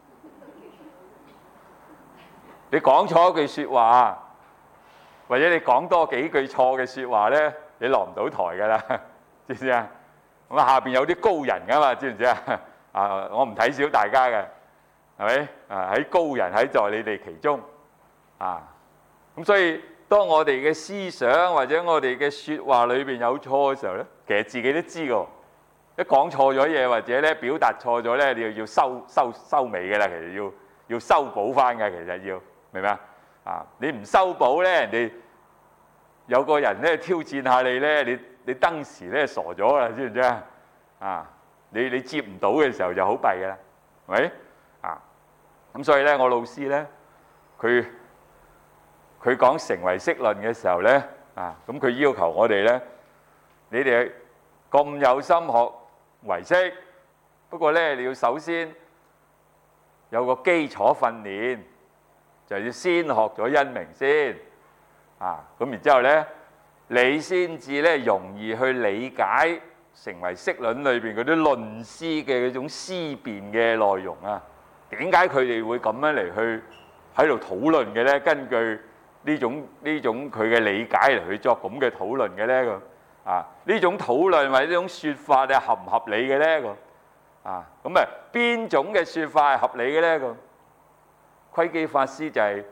你講錯一句説話，或者你講多幾句錯嘅説話咧，你落唔到台噶啦，知唔知啊？咁啊，下邊有啲高人噶嘛，知唔知啊？啊，我唔睇小大家嘅，係咪？啊，喺高人喺在你哋其中啊，咁所以當我哋嘅思想或者我哋嘅説話裏邊有錯嘅時候咧，其實自己都知㗎。一講錯咗嘢或者咧表達錯咗咧，你又要收收收尾嘅啦。其實要要修補翻嘅，其實要明唔明啊？啊，你唔修補咧，人哋有個人咧挑戰下你咧，你你當時咧傻咗啦，知唔知啊？啊，你你接唔到嘅時候就好弊嘅啦，係咪？啊，咁所以咧，我老師咧，佢佢講成唯識論嘅時候咧，啊，咁佢要求我哋咧，你哋咁有心學唯識，不過咧你要首先有個基礎訓練，就要先學咗因明先，啊，咁然之後咧，你先至咧容易去理解成唯識論裏邊嗰啲論師嘅嗰種思辨嘅內容啊。點解佢哋會咁樣嚟去喺度討論嘅咧？根據呢種呢種佢嘅理解嚟去作咁嘅討論嘅咧咁。啊！呢種討論或者呢種説法係合唔合理嘅咧？咁啊，咁啊邊種嘅説法係合理嘅咧？咁窺基法師就係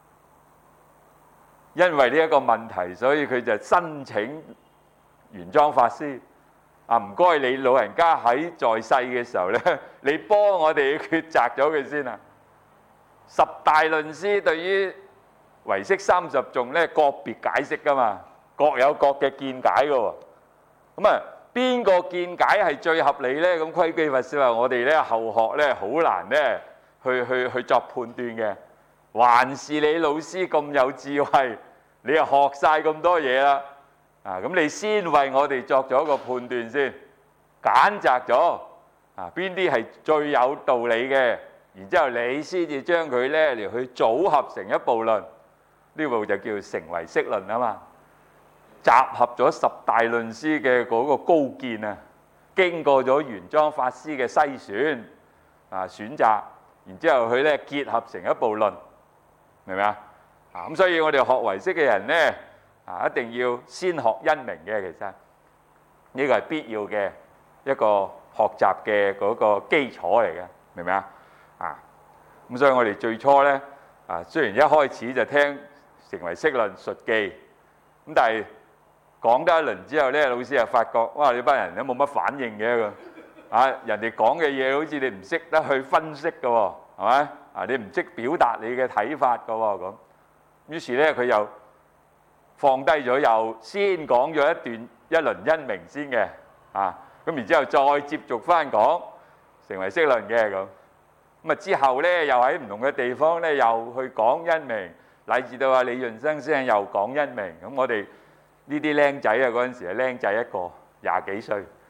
因為呢一個問題，所以佢就申請玄奘法師啊，唔該你老人家喺在，在世嘅時候咧，你幫我哋抉擇咗佢先啊！十大論師對於唯識三十頌咧個別解釋噶嘛。各有各嘅見解嘅喎，咁啊邊個見解係最合理咧？咁窺基法師話：我哋咧後學咧好難咧去去去作判斷嘅，還是你老師咁有智慧，你又學曬咁多嘢啦，啊咁你先為我哋作咗個判斷先，揀擇咗啊邊啲係最有道理嘅，然之後你先至將佢咧嚟去組合成一部論，呢部就叫成唯識論啊嘛。集合咗十大論師嘅嗰個高見啊，經過咗玄奘法師嘅篩選啊選擇，然之後佢咧結合成一部論，明唔明啊？啊咁，所以我哋學唯識嘅人咧啊，一定要先學因明嘅，其實呢個係必要嘅一個學習嘅嗰個基礎嚟嘅，明唔明啊？啊咁，所以我哋最初咧啊，雖然一開始就聽成唯識論述記，咁但係講得一輪之後咧，老師又發覺，哇！你班人都冇乜反應嘅咁，啊！人哋講嘅嘢好似你唔識得去分析嘅喎，係咪？啊！你唔識表達你嘅睇法嘅喎咁。於是咧，佢又放低咗，又先講咗一段一輪因明先嘅，啊！咁然之後再接續翻講成唯識論嘅咁。咁啊之後咧，又喺唔同嘅地方咧，又去講因明，乃至到啊李潤生先生又講因明。咁我哋呢啲僆仔啊，嗰陣時係僆仔一個，廿幾歲，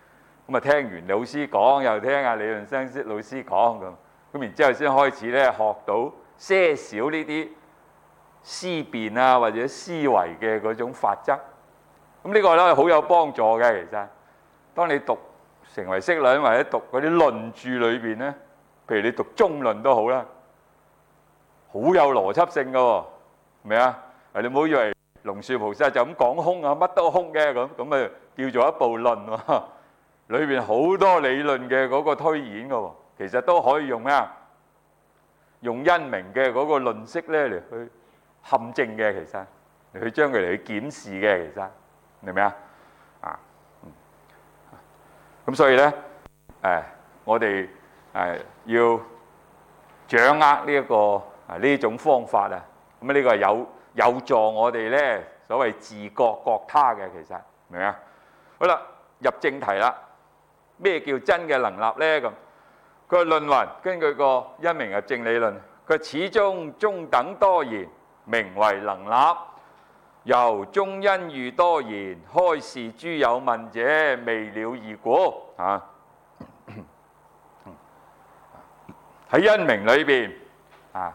咁啊聽完老師講，又聽下理論生師老師講咁，咁然之後先開始咧學到些少呢啲思辨啊或者思維嘅嗰種法則。咁呢個咧好有幫助嘅。其實當你讀成為識論或者讀嗰啲論著裏邊咧，譬如你讀中論都好啦，好有邏輯性嘅喎，係咪啊？你唔好以為龍樹菩薩就咁講空啊，乜都空嘅咁，咁啊叫做一部論喎。裏邊好多理論嘅嗰個推演嘅喎，其實都可以用咩啊？用因明嘅嗰個論式咧嚟去勘證嘅，其實嚟去將佢嚟去檢視嘅，其實明唔明啊？啊，咁所以咧，誒，我哋誒要掌握呢一個啊呢種方法啊，咁啊呢個係有有助我哋咧所謂自覺覺他嘅，其實明唔明啊？好啦，入正題啦。咩叫真嘅能立咧？咁佢論云根據個因明入正理論，佢始終中等多言，名為能立。由中因喻多言，開示諸有問者，未了義故。啊，喺因明裏邊啊，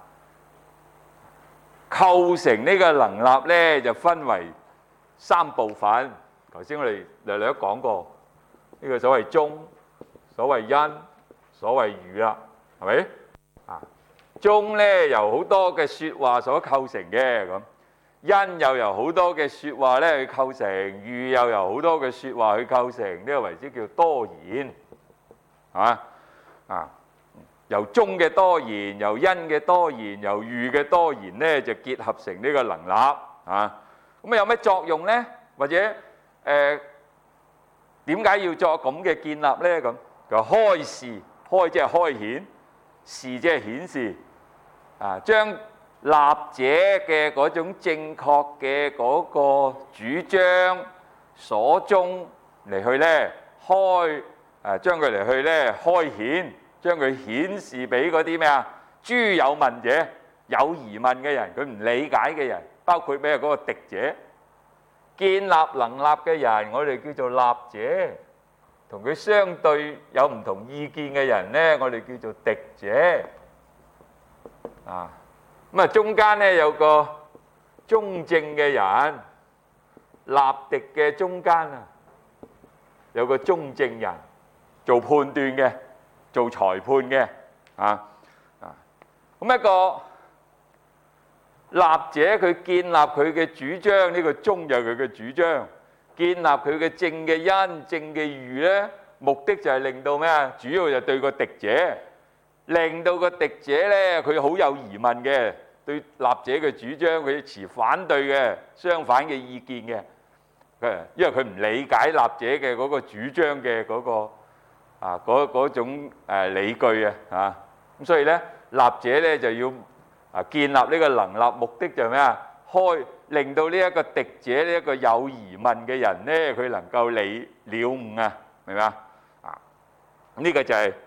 構成呢個能立咧，就分為三部分。頭先我哋略略講過。呢個所謂中，所謂因，所謂喻啦，係咪？啊，中咧由好多嘅説話所構成嘅，咁因又由好多嘅説話咧去構成，喻又由好多嘅説話去構成，呢個為之叫多言，係嘛？啊，由中嘅多言，由因嘅多言，由喻嘅多言咧，就結合成呢個能立啊。咁啊有咩作用咧？或者誒？點解要作咁嘅建立咧？咁就開示，開即係開顯，示即係顯示，啊，將立者嘅嗰種正確嘅嗰個主張所宗嚟去咧開，誒將佢嚟去咧開顯，將佢顯示俾嗰啲咩啊？諸有問者，有疑問嘅人，佢唔理解嘅人，包括咩嗰個敵者。建立能立嘅人，我哋叫做立者；同佢相對有唔同意見嘅人咧，我哋叫做敵者。啊，咁啊中間咧有個中正嘅人，立敵嘅中間啊，有個中正人做判斷嘅，做裁判嘅，啊啊，咁一個。立者佢建立佢嘅主張，呢個中就係佢嘅主張；建立佢嘅正嘅因、正嘅喻咧，目的就係令到咩啊？主要就對個敵者，令到個敵者咧佢好有疑問嘅，對立者嘅主張佢持反對嘅、相反嘅意見嘅。誒，因為佢唔理解立者嘅嗰個主張嘅嗰個啊嗰嗰種誒理據啊，嚇咁所以咧，立者咧就要。啊！建立呢個能立目的就係咩啊？開令到呢一個敵者呢一個有疑問嘅人咧，佢能夠理了悟啊，明唔明啊？啊！咁呢個就係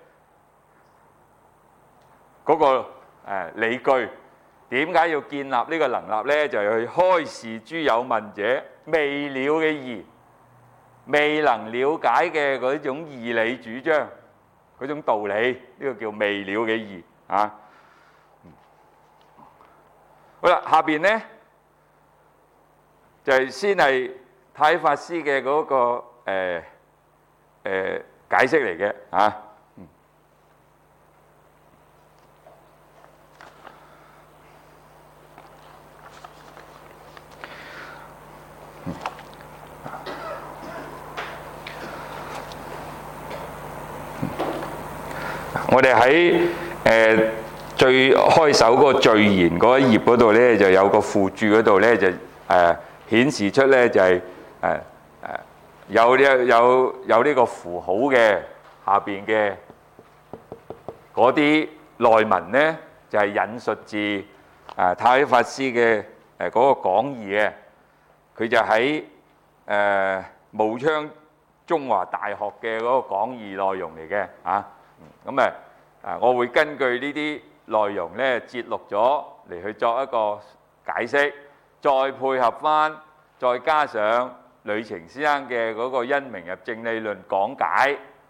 嗰個誒理據。點解要建立呢個能立咧？就係去開示諸有問者未了嘅義，未能了解嘅嗰種義理主張，嗰種道理，呢個叫未了嘅義啊！好啦，下邊咧就係先係太法師嘅嗰個誒誒解釋嚟嘅嚇。我哋喺誒最開首嗰個序言嗰一頁嗰度咧，就有個附注嗰度咧，就誒顯示出咧就係誒誒有呢有有呢個符號嘅下邊嘅嗰啲內文咧，就係引述自誒太法師嘅誒嗰個講義嘅，佢就喺誒武昌中華大學嘅嗰個講義內容嚟嘅嚇。咁誒啊，我會根據呢啲內容咧節錄咗嚟去作一個解釋，再配合翻，再加上呂澄先生嘅嗰個因明入正理論講解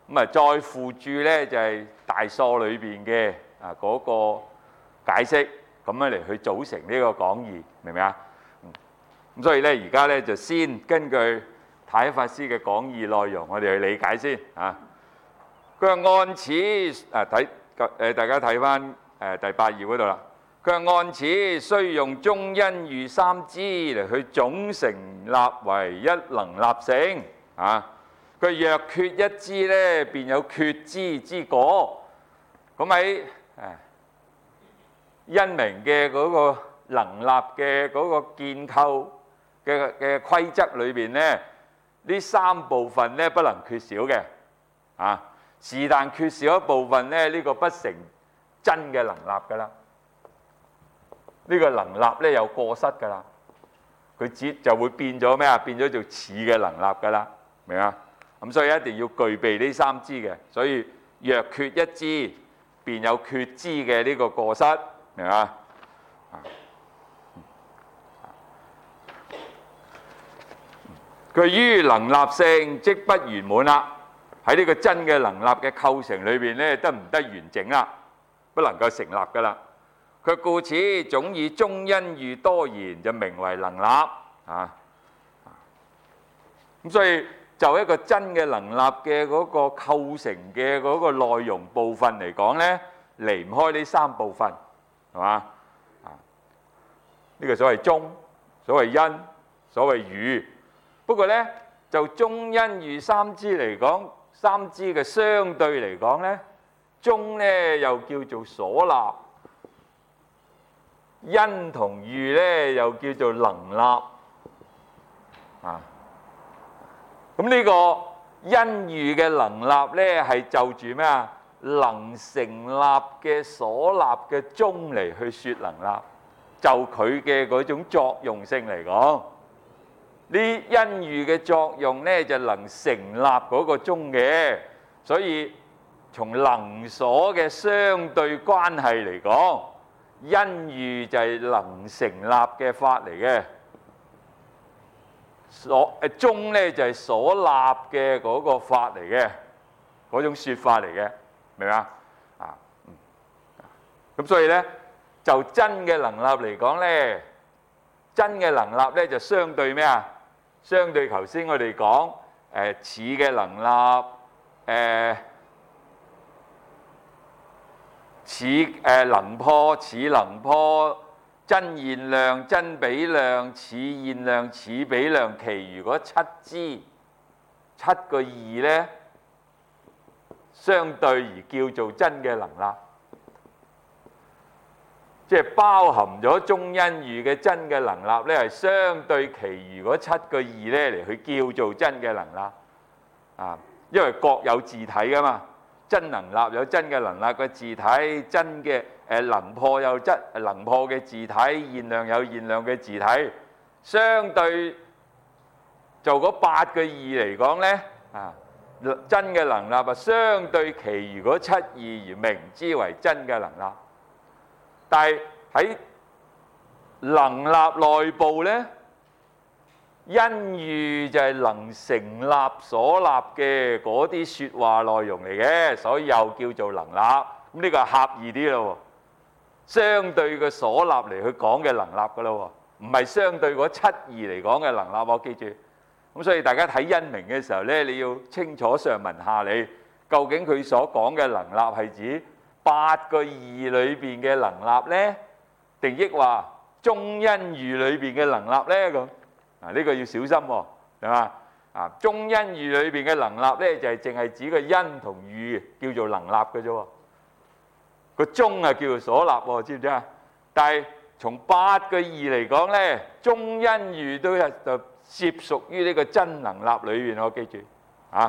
咁啊再附注咧就係大疏裏邊嘅啊嗰個解釋，咁樣嚟去組成呢個講義，明唔明啊？咁所以咧而家咧就先根據太一法師嘅講義內容，我哋去理解先啊。佢話按此啊睇誒大家睇翻誒第八頁嗰度啦。佢話按此須用中因喻三支嚟去總成立為一能立性啊。佢若缺一支咧，便有缺支之果。咁喺誒因明嘅嗰個能立嘅嗰個建構嘅嘅規則裏邊咧，呢三部分咧不能缺少嘅啊。是但缺少一部分咧，呢個不成真嘅能立噶啦。呢個能立咧有過失噶啦，佢只就會變咗咩啊？變咗做似嘅能立噶啦，明啊？咁所以一定要具備呢三支嘅，所以若缺一支，便有缺支嘅呢個過失，明啊？佢於能立性即不圓滿啦。喺呢個真嘅能立嘅構成裏邊咧，得唔得完整啦？不能夠成立噶啦。佢故此總以中因喻多言，就名為能立啊。咁所以就一個真嘅能立嘅嗰個構成嘅嗰個內容部分嚟講咧，離唔開呢三部分，係嘛？啊，呢個所謂中，所謂因，所謂喻。不過咧，就中因喻三支嚟講，三支嘅相對嚟講咧，中咧又叫做所立，因同喻咧又叫做能立啊。咁呢個因喻嘅能立咧，係就住咩啊？能成立嘅所立嘅中嚟去説能立，就佢嘅嗰種作用性嚟講。呢因喻嘅作用咧，就能成立嗰個中嘅，所以從能所嘅相對關係嚟講，因喻就係能成立嘅法嚟嘅，所誒中咧就係所立嘅嗰個法嚟嘅，嗰種説法嚟嘅，明唔明啊？啊，咁所以咧就真嘅能立嚟講咧，真嘅能立咧就相對咩啊？相對頭先我哋講誒似嘅能立，誒似誒能破，似能破，真現量、真比量、似現量、似比量，其餘嗰七支七個義咧，相對而叫做真嘅能立。即係包含咗中因喻嘅真嘅能立咧，係相對其餘嗰七個義咧嚟去叫做真嘅能立啊，因為各有自體噶嘛，真能立有真嘅能立嘅自體，真嘅誒能破有真能破嘅自體，現量有現量嘅自體，相對就嗰八個義嚟講咧啊，真嘅能立啊，相對其餘嗰七義而名之為真嘅能立。但係喺能立內部咧，因喻就係能成立所立嘅嗰啲説話內容嚟嘅，所以又叫做能立。咁呢個係狹義啲咯，相對嘅所立嚟去講嘅能立噶咯，唔係相對嗰七義嚟講嘅能立。我記住，咁所以大家睇因明嘅時候咧，你要清楚上文下理，究竟佢所講嘅能立係指八個義裏邊嘅能立咧，定抑話中因喻裏邊嘅能立咧？咁啊，呢個要小心喎，係嘛？啊，中因喻裏邊嘅能立咧，就係淨係指個因同喻叫做能立嘅啫喎，個中啊叫做所立喎，知唔知啊？但係從八個義嚟講咧，中因喻都係就涉屬於呢個真能立裏邊，我記住啊。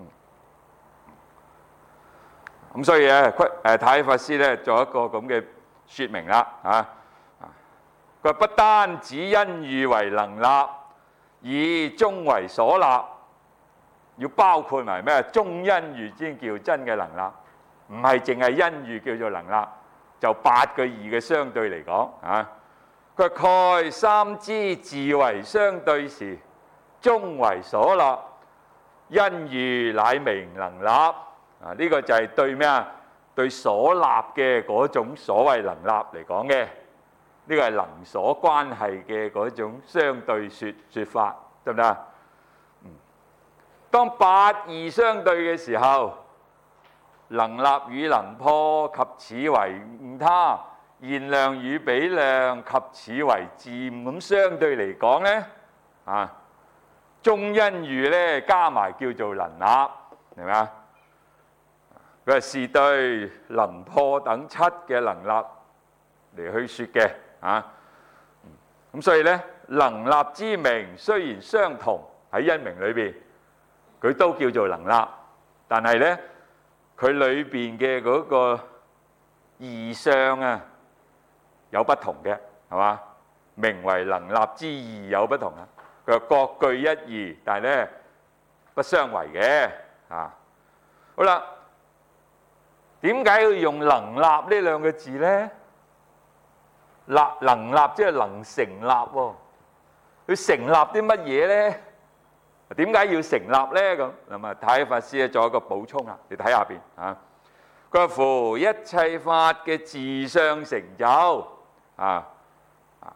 咁所以咧，誒太一法師咧做一個咁嘅説明啦，啊，佢不單指因喻為能立，以中為所立，要包括埋咩？中因喻先叫真嘅能立，唔係淨係因喻叫做能立，就八個義嘅相對嚟講，啊，佢蓋三支自為相對時，中為所立。 因喻乃名能立啊！呢、這個就係對咩啊？對所立嘅嗰種所謂能立嚟講嘅，呢、這個係能所關係嘅嗰種相對說說法，得唔得啊？嗯，當八義相對嘅時候，能立與能破及此為誤他，現量與比量及此為漸，咁相對嚟講咧，啊，中因喻咧加埋叫做能立，係咪啊？佢係是對能破等七嘅能立嚟去説嘅，啊，咁所以咧能立之名雖然相同喺因名裏邊，佢都叫做能立，但係咧佢裏邊嘅嗰個義相啊有不同嘅，係嘛？名為能立之義有不同啊。佢話各據一義，但係咧不相違嘅，啊，好啦。點解要用能立呢兩個字咧？立能立即係能成立喎，佢成立啲乜嘢咧？點解要成立咧？咁咁啊，太法師咧做一個補充啦，你睇下邊啊。佢話夫一切法嘅自相成就啊啊，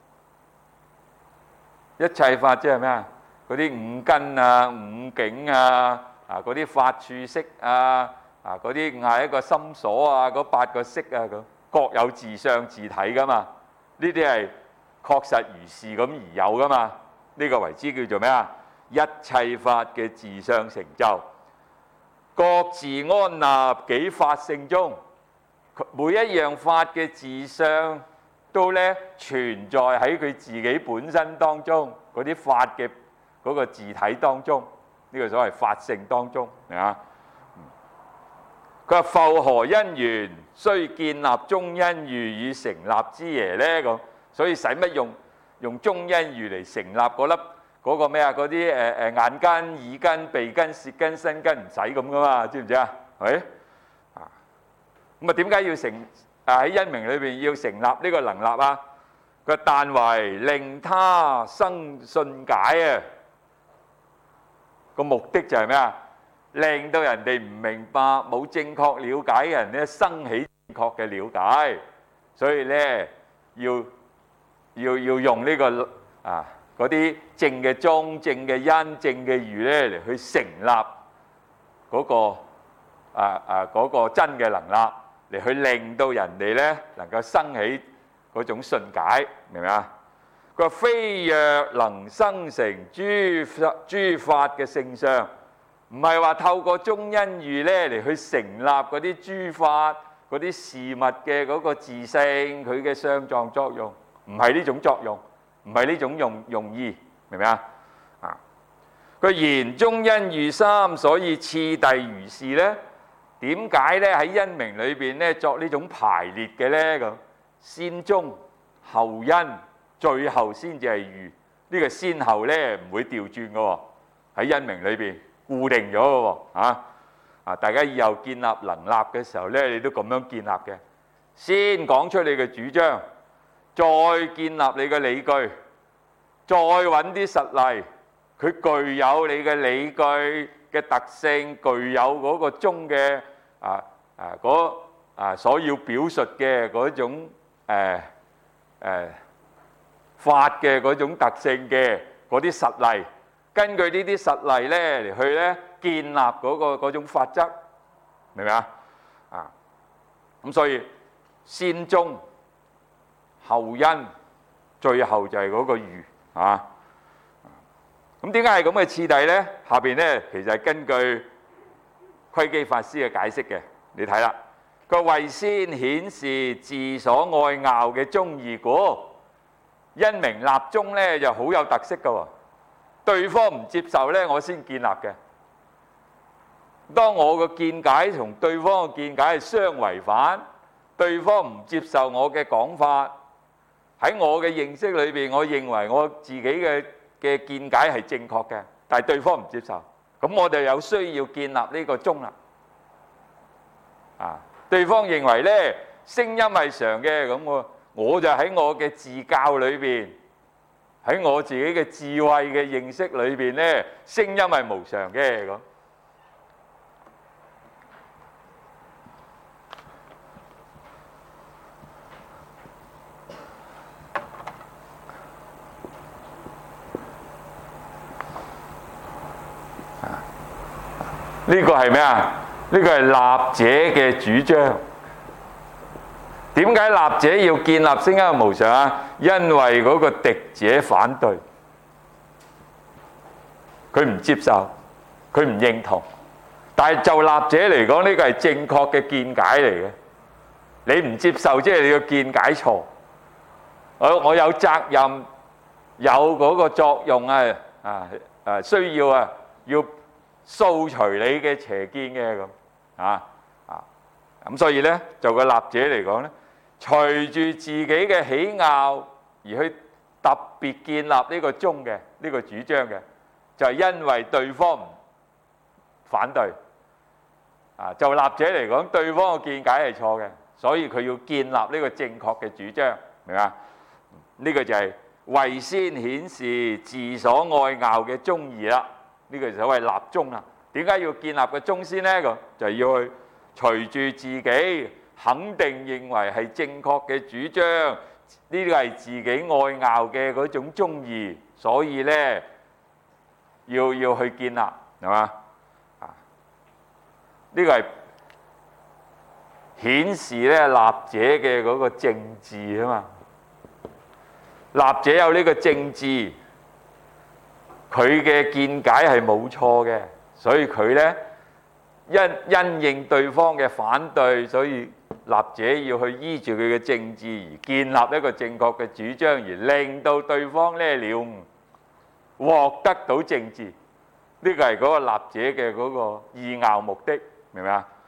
一切法即係咩啊？嗰啲五根啊、五境啊、啊嗰啲法處識啊。啊！嗰啲係一個心所啊，嗰八個識啊，咁各有自相自體噶嘛？呢啲係確實如是咁而有噶嘛？呢、這個為之叫做咩啊？一切法嘅自相成就，各自安立己法性中，每一樣法嘅自相都咧存在喺佢自己本身當中，嗰啲法嘅嗰個自體當中，呢、這個所謂法性當中，係嘛？佢話復何因緣須建立中因喻與成立之耶咧？咁所以使乜用用中因喻嚟成立嗰粒嗰個咩啊？嗰啲誒誒眼根、耳根、鼻根、舌根、身根唔使咁噶嘛？知唔知啊？係啊，咁啊點解要成啊喺因名裏邊要成立呢個能立啊？佢話但為令他生信解啊，個目的就係咩啊？令到人哋唔明白，冇正確了解嘅人咧，生起正確嘅了解，所以咧要要要用呢個啊嗰啲正嘅宗、正嘅因、正嘅喻咧嚟去成立嗰個啊啊嗰個真嘅能立，嚟去令到人哋咧能夠生起嗰種信解，明唔明啊？佢話非若能生成諸法諸法嘅性相。唔係話透過中因喻咧嚟去成立嗰啲諸法嗰啲事物嘅嗰個自性，佢嘅相狀作用，唔係呢種作用，唔係呢種用用意，明唔明啊？啊，佢言中因喻三，所以次第如是咧。點解咧喺因名裏邊咧作呢種排列嘅咧？咁先中後因，最後先至係喻。呢個先後咧唔會調轉嘅喎，喺因名裏邊。固定咗嘅喎，啊啊！大家以後建立能立嘅時候咧，你都咁樣建立嘅。先講出你嘅主張，再建立你嘅理據，再揾啲實例，佢具有你嘅理據嘅特性，具有嗰個中嘅啊啊嗰啊所要表述嘅嗰種誒誒法嘅嗰種特性嘅嗰啲實例。根據呢啲實例咧嚟去咧建立嗰個嗰種法則，明唔明啊？啊，咁所以先中後因，最後就係嗰個喻啊。咁點解係咁嘅次第咧？下邊咧其實係根據窺基法師嘅解釋嘅，你睇啦。佢為先顯示自所愛拗嘅宗義故，因名立宗咧就好有特色噶喎。對方唔接受咧，我先建立嘅。當我嘅見解同對方嘅見解係相違反，對方唔接受我嘅講法，喺我嘅認識裏邊，我認為我自己嘅嘅見解係正確嘅，但係對方唔接受，咁我哋有需要建立呢個宗啦。啊，對方認為咧聲音係常嘅，咁我我就喺我嘅自教裏邊喺我自己嘅智慧嘅認識裏邊咧，聲音係無常嘅咁。呢個係咩啊？呢個係立者嘅主張。點解立者要建立聲音嘅無常啊？因為嗰個敵者反對，佢唔接受，佢唔認同。但係就立者嚟講，呢個係正確嘅見解嚟嘅。你唔接受，即係你嘅見解錯。我我有責任，有嗰個作用啊啊啊，需要啊要掃除你嘅邪見嘅咁啊啊咁，所以咧就個立者嚟講咧，隨住自己嘅喜拗而去特別建立呢個宗嘅呢個主張嘅，就係因為對方反對啊。就立者嚟講，對方嘅見解係錯嘅，所以佢要建立呢個正確嘅主張，明嘛？呢個就係為先顯示自所愛拗嘅宗義啦。呢個所謂立宗啦。點解要建立個宗先呢？咁就係要去隨住自己肯定認為係正確嘅主張，呢個係自己愛拗嘅嗰種宗義，所以呢要要去建立，係嘛？啊，呢個係顯示咧立者嘅嗰個政治啊嘛。立者有呢個政治，佢嘅見解係冇錯嘅，所以佢咧因因應對方嘅反對，所以立者要去依住佢嘅政治而建立一個正確嘅主張，而令到對方咧了悟，獲得到政治。呢個係嗰個立者嘅嗰個議拗目的，明唔明啊？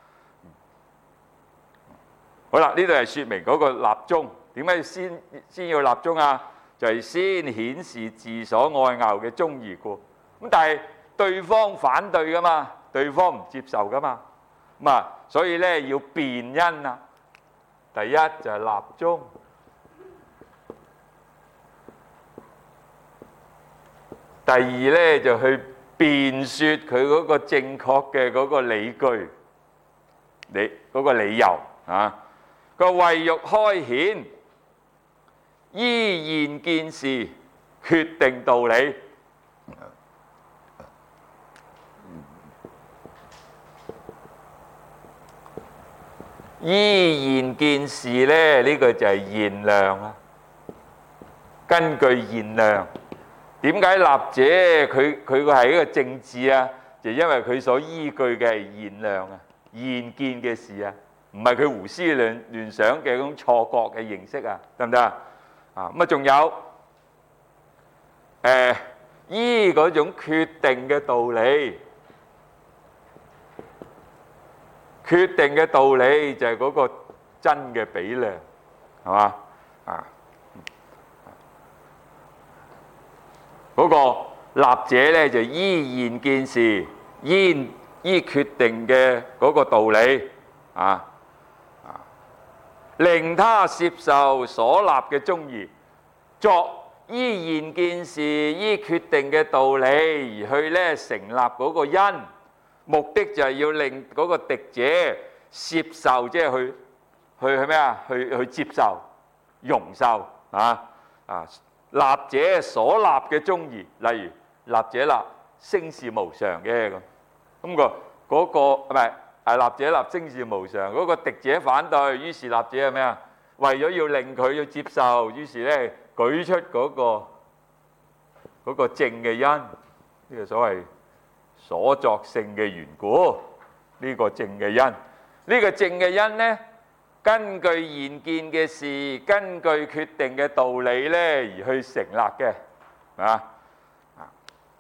好啦，呢度係説明嗰個立宗。點解先先要立宗啊？就係先顯示自所愛拗嘅宗義故。咁但係對方反對噶嘛，對方唔接受噶嘛，咁啊，所以咧要辯因啊。第一就係立宗，第二咧就去辯説佢嗰個正確嘅嗰個理據，理嗰個理由啊。個為欲開顯，依現見事，決定道理。依現見事咧，呢個就係現量啦。根據現量，點解立者佢佢個係一個政治啊？就因為佢所依據嘅係現量啊，現見嘅事啊，唔係佢胡思亂亂想嘅嗰種錯覺嘅認識啊，得唔得啊？啊咁啊，仲有誒依嗰種決定嘅道理。決定嘅道理就係嗰個真嘅比量，係嘛啊？嗰個立者咧就依現見事，依依決定嘅嗰個道理啊啊，令他接受所立嘅宗義，作依現見事、依決定嘅道理而去咧成立嗰個因。目的就係要令嗰個敵者接受，即係去去去咩啊？去去接受、容受啊啊！立者所立嘅宗義，例如立者立聲是無常嘅咁，咁個嗰個唔係係立者立聲是無常，嗰個敵者反對，於是立者係咩啊？為咗要令佢要接受，於是咧舉出嗰個嗰個正嘅因，呢個所謂所作性嘅緣故，呢個正嘅因，呢個正嘅因呢，根據現見嘅事，根據決定嘅道理呢而去成立嘅，啊啊，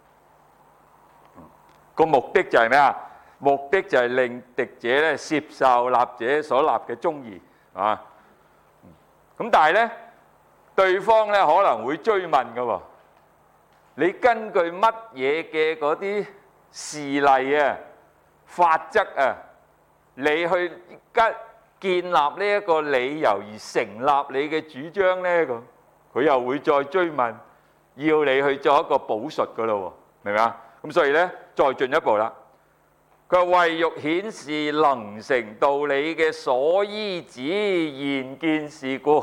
個目的就係咩啊？目的就係令敵者咧接受立者所立嘅宗義，啊，咁但係呢，對方呢可能會追問㗎喎，你根據乜嘢嘅嗰啲事例啊、法則啊，你去跟建立呢一個理由而成立你嘅主張呢？咁佢又會再追問， 要你去做一個補述噶咯喎，明唔明啊？咁所以咧，再進一步啦。佢話為欲顯示能成道理嘅所依止現見事故。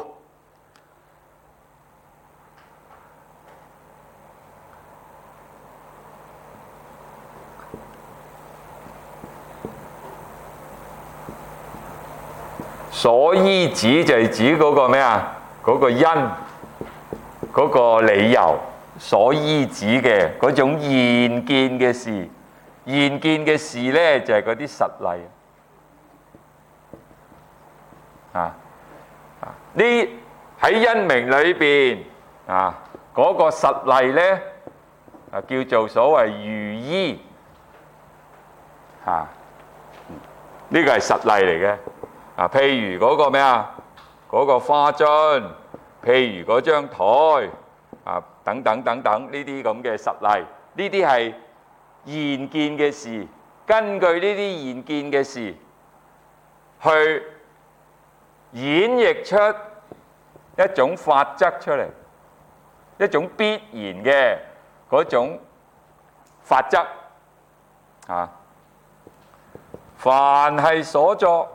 所依止就係指嗰個咩啊？嗰個因，嗰個理由，所依止嘅嗰種現見嘅事，現見嘅事咧就係嗰啲實例啊。啊，呢喺因明裏邊啊，嗰個實例咧啊叫做所謂喻依啊，呢個係實例嚟嘅。啊，譬如嗰個咩啊，嗰個花樽，譬如嗰張台啊，等等等等呢啲咁嘅實例，呢啲係現見嘅事，根據呢啲現見嘅事去演繹出一種法則出嚟，一種必然嘅嗰種法則啊。凡係所作，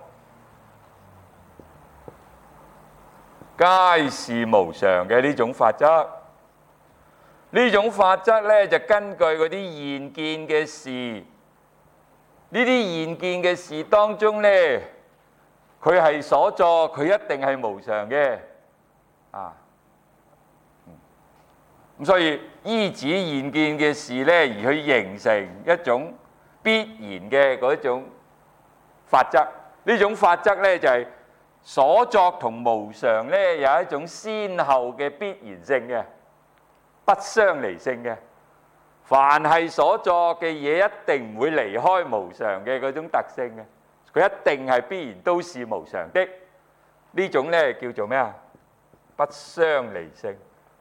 皆是無常嘅呢種法則，呢種法則咧就根據嗰啲現見嘅事，呢啲現見嘅事當中咧，佢係所作，佢一定係無常嘅，啊，咁所以依止現見嘅事咧，而去形成一種必然嘅嗰種法則，呢種法則咧就係所作同無常咧有一種先後嘅必然性嘅，不相離性嘅。凡係所作嘅嘢，一定唔會離開無常嘅嗰種特性嘅，佢一定係必然都是無常的。呢種咧叫做咩啊？不相離性。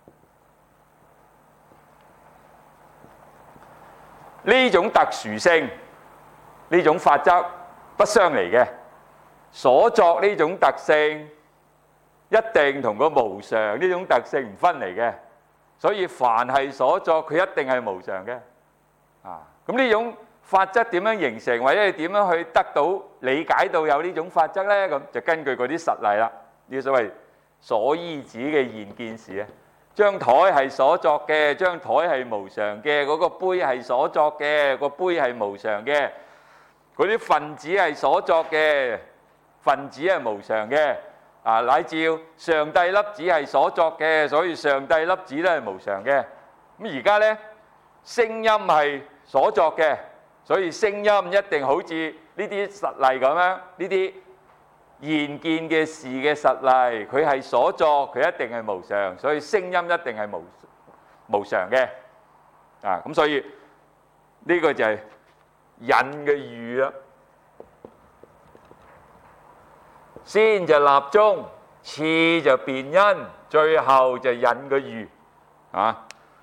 呢種特殊性，呢種法則不相離嘅。所作呢種特性一定同個無常呢種特性唔分離嘅，所以凡係所作，佢一定係無常嘅。啊，咁呢種法則點樣形成，或者係點樣去得到理解到有呢種法則呢？咁就根據嗰啲實例啦。呢個所謂所依止嘅現見事啊，張台係所作嘅，張台係無常嘅；嗰個杯係所作嘅，個杯係無常嘅；嗰啲分子係所作嘅。分子係無常嘅，啊，乃至上帝粒子係所作嘅，所以上帝粒子都係無常嘅。咁而家咧，聲音係所作嘅，所以聲音一定好似呢啲實例咁樣，呢啲現見嘅事嘅實例，佢係所作，佢一定係無常，所以聲音一定係無無常嘅。啊，咁所以呢個就係引嘅喻啦。先就立宗，次就辨因，最後就引個喻啊。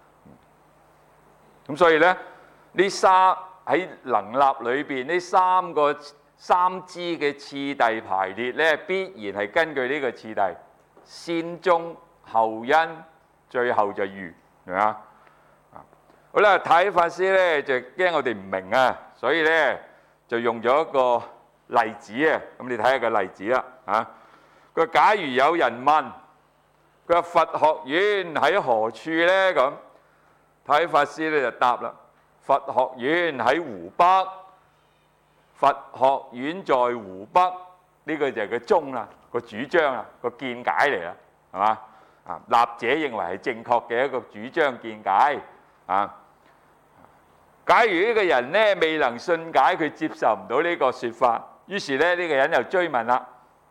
咁所以咧，呢三喺能立裏邊呢三個三支嘅次第排列咧，必然係根據呢個次第，先宗後因，最後就喻，係咪啊？好啦，太虛法師咧就驚我哋唔明啊，所以咧就用咗一個例子啊，咁你睇下個例子啦，啊，佢話假如有人問，佢話佛學院喺何處咧？咁太虛法師咧就答啦，佛學院喺湖北，佛學院在湖北，呢個就係個宗啦，個主張啦，個見解嚟啦，係嘛？啊，立者認為係正確嘅一個主張見解，啊。假如呢個人咧未能信解，佢接受唔到呢個説法，於是咧呢個人又追問啦。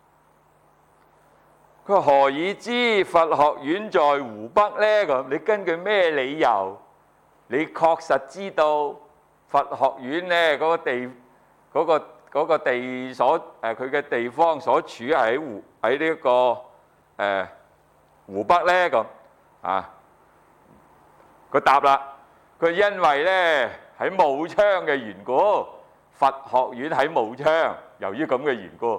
佢話何以知佛學院在湖北呢？咁你根據咩理由？你確實知道佛學院咧嗰個地嗰個嗰個地所誒佢嘅地方所處喺湖喺呢個誒湖北呢？咁啊，佢答啦。佢因為咧喺武昌嘅緣故，佛學院喺武昌，由於咁嘅緣故，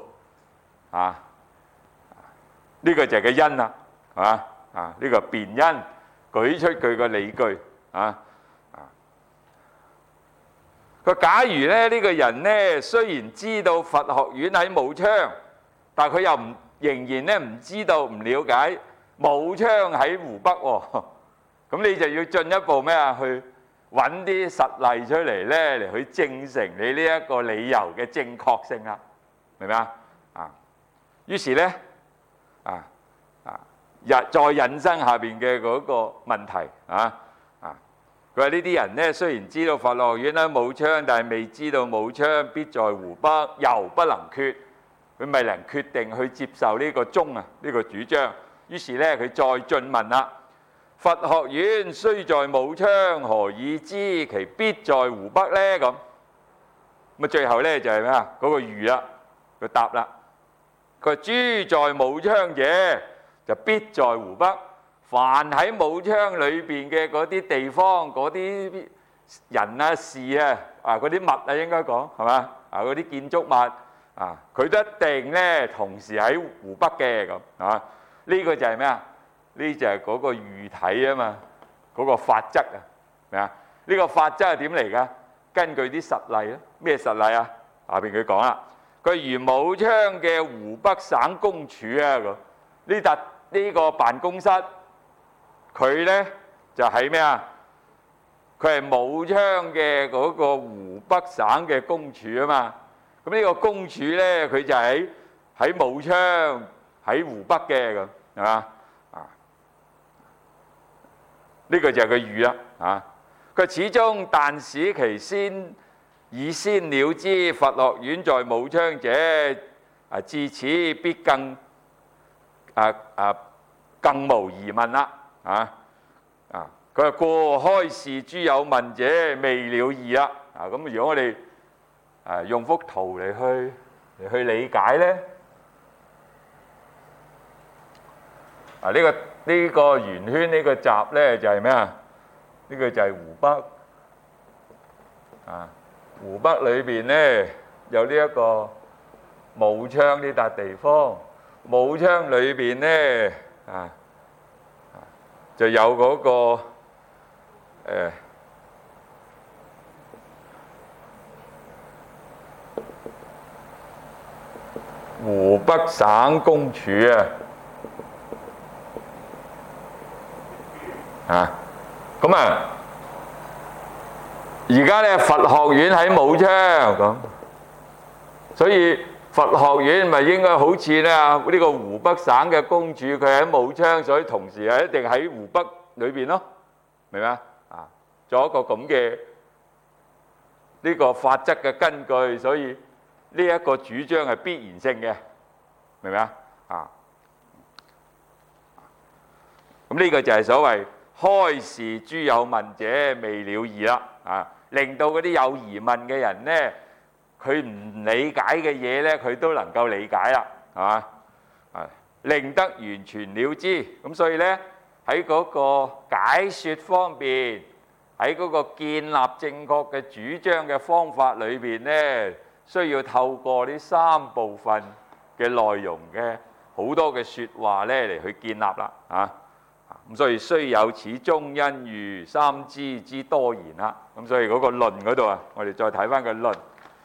啊，呢個就係個因啦，係嘛？啊，呢個辨因， 舉出佢個理據啊啊！佢假如咧呢個人咧雖然知道佛學院喺武昌，但係佢又唔仍然咧唔知道唔了解武昌喺湖北喎，咁你就要進一步咩啊？去揾啲實例出嚟咧嚟去證成你呢一個理由嘅正確性啦，明唔明啊？啊，於是咧啊啊，日再引申下邊嘅嗰個問題啊。佢話呢啲人咧，雖然知道佛學院喺武昌，但係未知道武昌必在湖北，又不能決，佢未能決定去接受呢個宗啊，呢個主張。於是咧，佢再進問啦：佛學院雖在武昌，何以知其必在湖北咧？咁咁啊，最後咧就係咩啊？嗰個喻啦，佢答啦。佢話諸在武昌者，就必在湖北。凡喺武昌裏邊嘅嗰啲地方、嗰啲人啊、事啊、啊嗰啲物啊，應該講係嘛？啊嗰啲建築物啊，佢都一定咧同時喺湖北嘅咁啊。呢個就係咩啊？呢就係嗰個喻體啊嘛，嗰個法則啊，明啊？呢個法則係點嚟㗎？根據啲實例啊，咩實例啊？下邊佢講啦，佢如武昌嘅湖北省公署啊，咁呢笪呢個辦公室。佢咧就喺咩啊？佢係武昌嘅嗰個湖北省嘅公署啊嘛。咁呢個公署咧，佢就喺喺武昌喺湖北嘅咁，係嘛？啊，呢個就係個喻啦。啊，佢始終但使其先以先了知佛學院在武昌者，啊至此必更啊啊更無疑問啦。啊啊！佢話過開示諸有問者未了義啦。啊咁，如果我哋啊用幅圖嚟去嚟去理解咧，啊呢個呢個圓圈呢個集咧就係咩啊？呢個就係湖北啊！湖北裏邊咧有呢一個武昌呢笪地方，武昌裏邊咧啊。就有嗰個誒湖北省公署啊，啊咁啊，而家咧佛學院喺武昌咁，所以佛學院咪應該好似咧呢個湖北省嘅公署，佢喺武昌，所以同時係一定喺湖北裏邊咯，明唔明啊？啊，做一個咁嘅呢個法則嘅根據，所以呢一個主張係必然性嘅，明唔明啊？啊，咁呢個就係所謂開示諸有問者未了義啦，啊，令到嗰啲有疑問嘅人咧。佢唔理解嘅嘢咧，佢都能夠理解啦，係嘛？啊，令得完全了知。咁所以咧喺嗰個解説方面，喺嗰個建立正確嘅主張嘅方法裏邊咧，需要透過呢三部分嘅內容嘅好多嘅説話咧嚟去建立啦，啊，咁所以雖有此中因喻三支之多言啦。咁所以嗰個論嗰度啊，我哋再睇翻個論。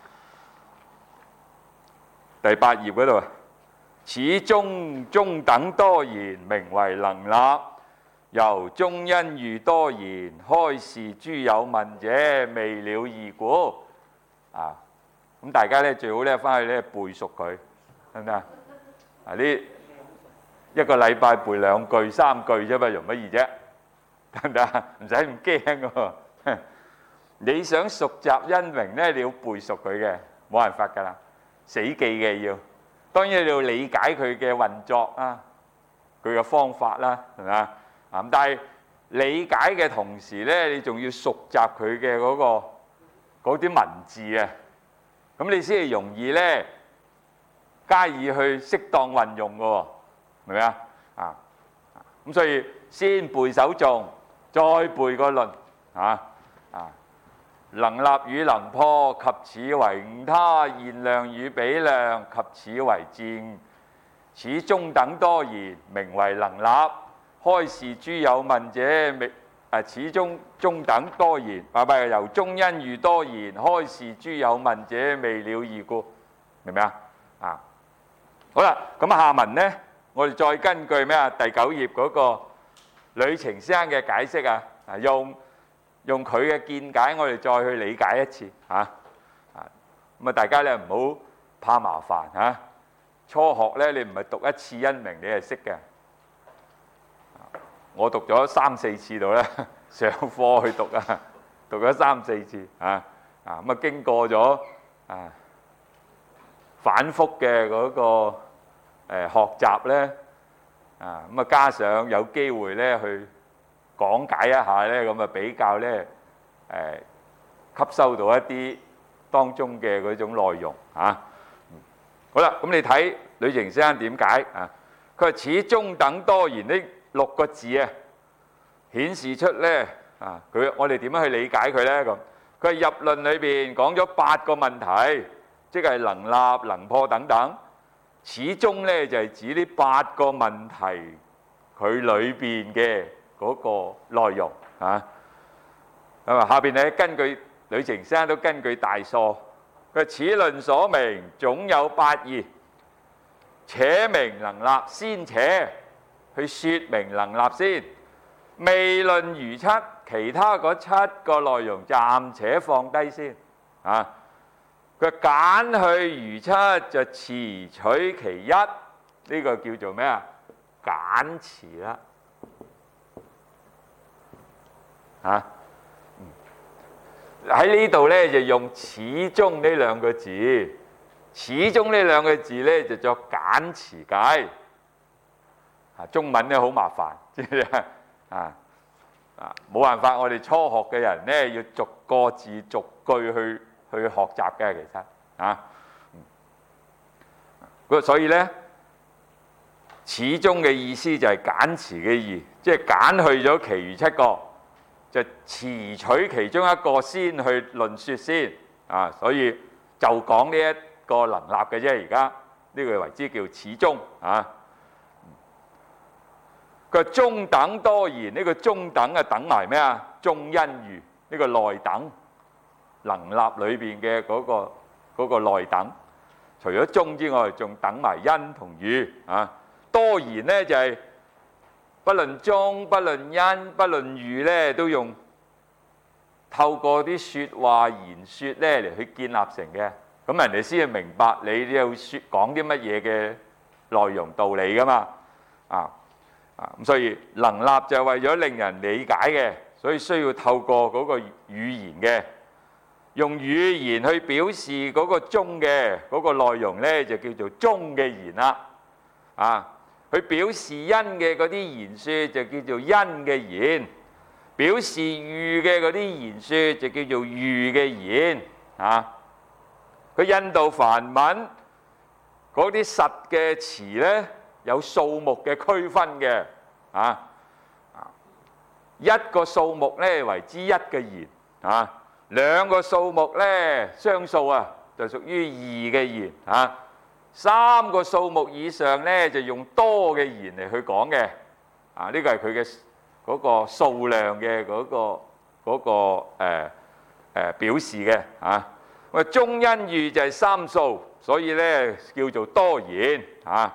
第八頁嗰度啊，此中中等多言，名為能立。由中因喻多言，開示諸有問者，未了義故。啊，咁大家咧最好咧翻去咧背熟佢，得唔得啊？啊呢一個禮拜背兩句三句啫嘛，容乜易啫？得唔得啊？唔使咁驚喎。你想熟習因明咧，你要背熟佢嘅，冇辦法㗎啦。死記嘅要，當然你要理解佢嘅運作啊，佢嘅方法啦，係咪啊？啊，但係理解嘅同時咧，你仲要熟習佢嘅嗰個嗰啲文字啊，咁你先係容易咧加以去適當運用嘅喎，明唔明啊？啊，咁所以先背首頌，再背個論啊啊。能立與能破，及此為誤他；現量與比量，及此為賤。此中等多言，名為能立。 開示諸有問者未啊，始終中等多言，啊唔係由中因喻多言，開示諸有問者未了義故，明唔明啊？啊，好啦，咁下文呢，我哋再根據咩啊？第九頁嗰個呂澄先生嘅解釋啊，啊用用佢嘅見解，我哋再去理解一次嚇。啊，咁啊大家咧唔好怕麻煩嚇。初學咧，你唔係讀一次因明，你係識嘅。我讀咗三四次度咧，上課去讀啊，讀咗三四次啊，啊咁啊經過咗啊反覆嘅嗰個誒學習咧，啊咁啊加上有機會咧去講解一下咧，咁啊比較咧誒吸收到一啲當中嘅嗰種內容啊。好啦，咁你睇呂澄先生點解啊？佢話此中等多言呢六個字啊，顯示出咧啊，佢我哋點樣去理解佢咧？咁佢係入論裏邊講咗八個問題，即係能立、能破等等。始終咧就係指呢八個問題佢裏邊嘅嗰個內容啊。咁啊，下邊咧根據呂澄先生都根據大疏，佢此論所明總有八義，且明能立，先且去説明能立先，未論餘七，其他嗰七個內容暫且放低先啊。佢揀去餘七就辭取其一，呢、這個叫做咩啊？揀辭啦，啊喺呢度咧就用始終呢兩個字，始終呢兩個字咧就作揀辭解。啊，中文咧好麻煩，知唔知啊？啊啊，冇辦法，我哋初學嘅人咧要逐個字逐句去去學習嘅，其實啊，咁所以咧，始終嘅意思就係揀辭嘅意，即係揀去咗其餘七個。就辭取其中一個先去論説先啊，所以就講呢一個能立嘅啫。而家呢個為之叫始終啊。佢中等多言，呢、這個中等啊等埋咩啊？中因喻呢個內等能立裏邊嘅嗰個嗰、那個內等，除咗中之外，仲等埋因同喻啊。多言呢就係、是。不論中、不論因、不論喻咧，都用透過啲説話言説咧嚟去建立成嘅，咁人哋先至明白你要説講啲乜嘢嘅內容道理噶嘛，啊啊咁所以能立就係為咗令人理解嘅，所以需要透過嗰個語言嘅，用語言去表示嗰個中嘅嗰個內容咧，就叫做中嘅言啦，啊。佢表示因嘅嗰啲言説就叫做因嘅言，表示喻嘅嗰啲言説就叫做喻嘅言啊。佢印度梵文嗰啲實嘅詞咧有數目嘅區分嘅啊，一個數目咧為之一嘅言啊，兩個數目咧雙數啊就屬於二嘅言啊。三個數目以上咧，就用多嘅言嚟去講嘅，啊呢個係佢嘅嗰個數量嘅嗰個嗰個誒誒表示嘅啊。咁啊中因喻就係三數，所以咧叫做多言啊。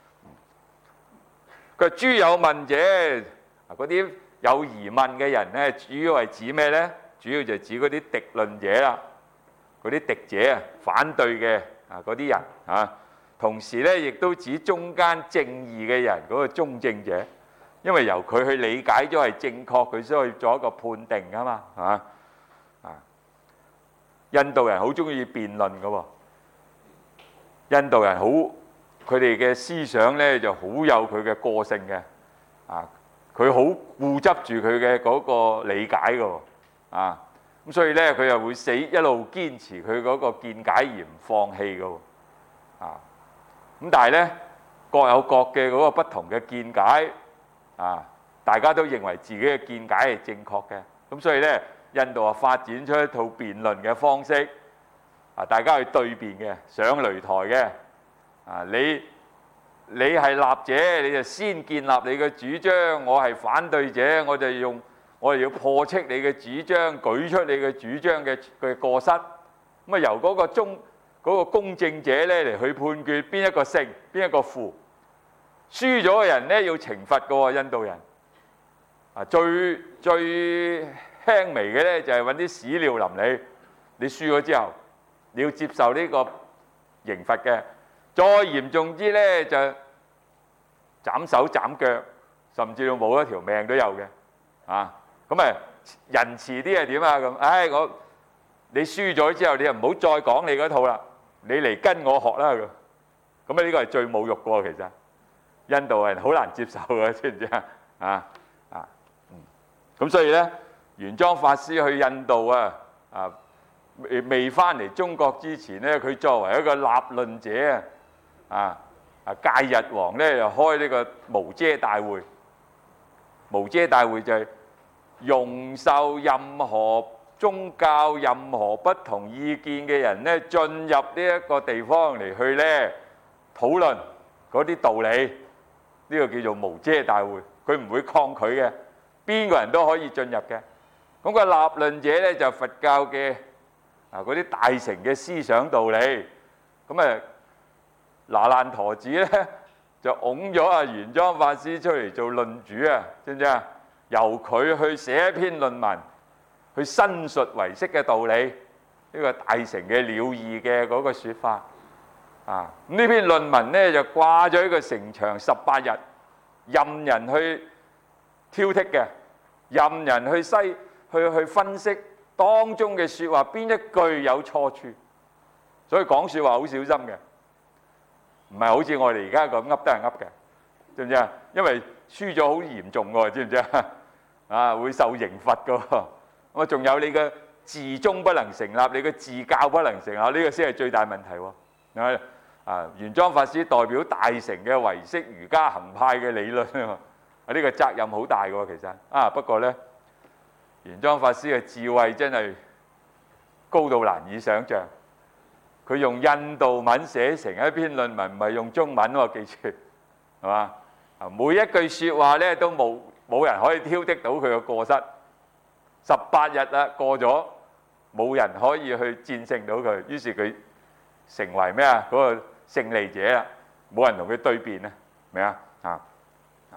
佢諸有問者，嗰啲有疑問嘅人咧，主要係指咩咧？主要就係指嗰啲敵論者啦，嗰啲敵者啊，反對嘅啊嗰啲人啊。同時咧，亦都指中間正義嘅人，嗰個中正者，因為由佢去理解咗係正確，佢先去做一個判定噶嘛，係嘛？啊，印度人好中意辯論噶喎，印度人好，佢哋嘅思想咧就好有佢嘅個性嘅，啊，佢好固執住佢嘅嗰個理解噶喎，啊，咁所以咧佢又會死一路堅持佢嗰個見解而唔放棄噶喎，啊。咁但係咧，各有各嘅嗰個不同嘅見解，啊，大家都認為自己嘅見解係正確嘅。咁所以咧，印度啊發展出一套辯論嘅方式，啊，大家去對辯嘅，上擂台嘅，啊，你你係立者，你就先建立你嘅主張；我係反對者，我就用我哋要破斥你嘅主張，舉出你嘅主張嘅嘅過失。咁啊，由嗰個中嗰個公正者咧嚟去判決邊一個勝，邊一個負。輸咗嘅人咧要懲罰嘅喎，印度人啊，最最輕微嘅咧就係揾啲屎尿淋你，你輸咗之後，你要接受呢個刑罰嘅。再嚴重啲咧就斬手斬腳，甚至到冇一條命都有嘅。啊，咁啊仁慈啲係點啊？咁，唉，我你輸咗之後，你就唔好再講你嗰套啦，你嚟跟我學啦咁。咁啊呢個係最侮辱嘅喎，其實印度人好難接受嘅，知唔知啊？啊啊，嗯，咁所以咧，玄奘法師去印度啊，啊未未翻嚟中國之前咧，佢作為一個立論者啊。啊！啊，戒日王咧就開呢個無遮大會，無遮大會就係容受任何宗教、任何不同意見嘅人咧進入呢一個地方嚟去咧討論嗰啲道理，呢、這個叫做無遮大會，佢唔會抗拒嘅，邊個人都可以進入嘅。咁、那個立論者咧就佛教嘅啊嗰啲大乘嘅思想道理，咁啊。那爛陀子咧就擁咗阿玄奘法師出嚟做論主啊，知唔知啊？由佢去寫一篇論文，去申述唯識嘅道理，呢、這個大乘嘅了義嘅嗰個説法啊。咁呢篇論文咧就掛咗喺個城牆十八日，任人去挑剔嘅，任人去篩去去分析當中嘅説話邊一句有錯處，所以講説話好小心嘅。唔係好似我哋而家咁噏得係噏嘅，知唔知啊？因為輸咗好嚴重喎，知唔知啊？啊，會受刑罰嘅。咁啊，仲有你嘅自宗不能成立，你嘅自教不能成立，呢、這個先係最大問題喎。啊，玄奘法師代表大乘嘅唯識儒家行派嘅理論啊，呢、這個責任好大嘅喎，其實啊，不過咧，玄奘法師嘅智慧真係高到難以想像。佢用印度文寫成一篇論文，唔係用中文喎，記住係嘛？啊，每一句説話咧都冇冇人可以挑剔到佢嘅過失。十八日啦，過咗，冇人可以去戰勝到佢，於是佢成為咩啊？嗰個勝利者啦，冇人同佢對辯啊，明啊？啊啊！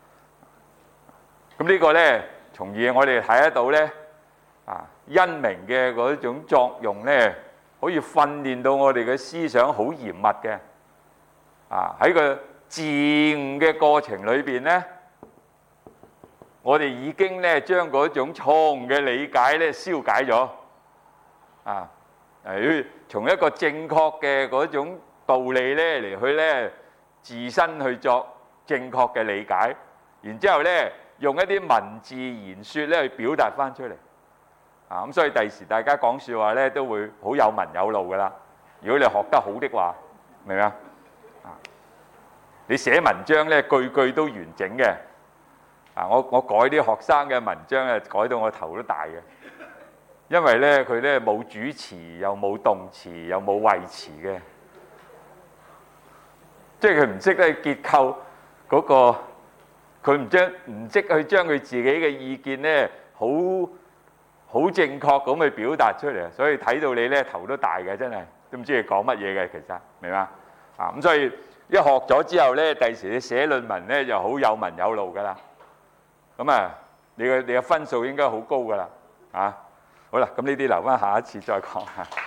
咁呢個咧，從而我哋睇得到咧，啊，因明嘅嗰種作用咧。可以訓練到我哋嘅思想好嚴密嘅，啊喺個自悟嘅過程裏邊咧，我哋已經咧將嗰種錯誤嘅理解咧消解咗，啊，誒從一個正確嘅嗰種道理咧嚟去咧自身去作正確嘅理解，然之後咧用一啲文字言説咧去表達翻出嚟。啊咁，所以第時大家講説話咧，都會好有文有路噶啦。如果你學得好的話，明唔明啊？啊，你寫文章咧，句句都完整嘅。啊，我我改啲學生嘅文章咧，改到我頭都大嘅，因為咧佢咧冇主詞，又冇動詞，又冇謂詞嘅，即係佢唔識得結構嗰個，佢唔將唔識去將佢自己嘅意見咧好。好正確咁去表達出嚟，所以睇到你咧頭都大嘅，真係都唔知你講乜嘢嘅，其實明嘛？啊咁，所以一學咗之後咧，第時你寫論文咧就好有文有路噶啦。咁啊，你嘅你嘅分數應該好高噶啦，啊好啦，咁呢啲留翻下一次再講嚇。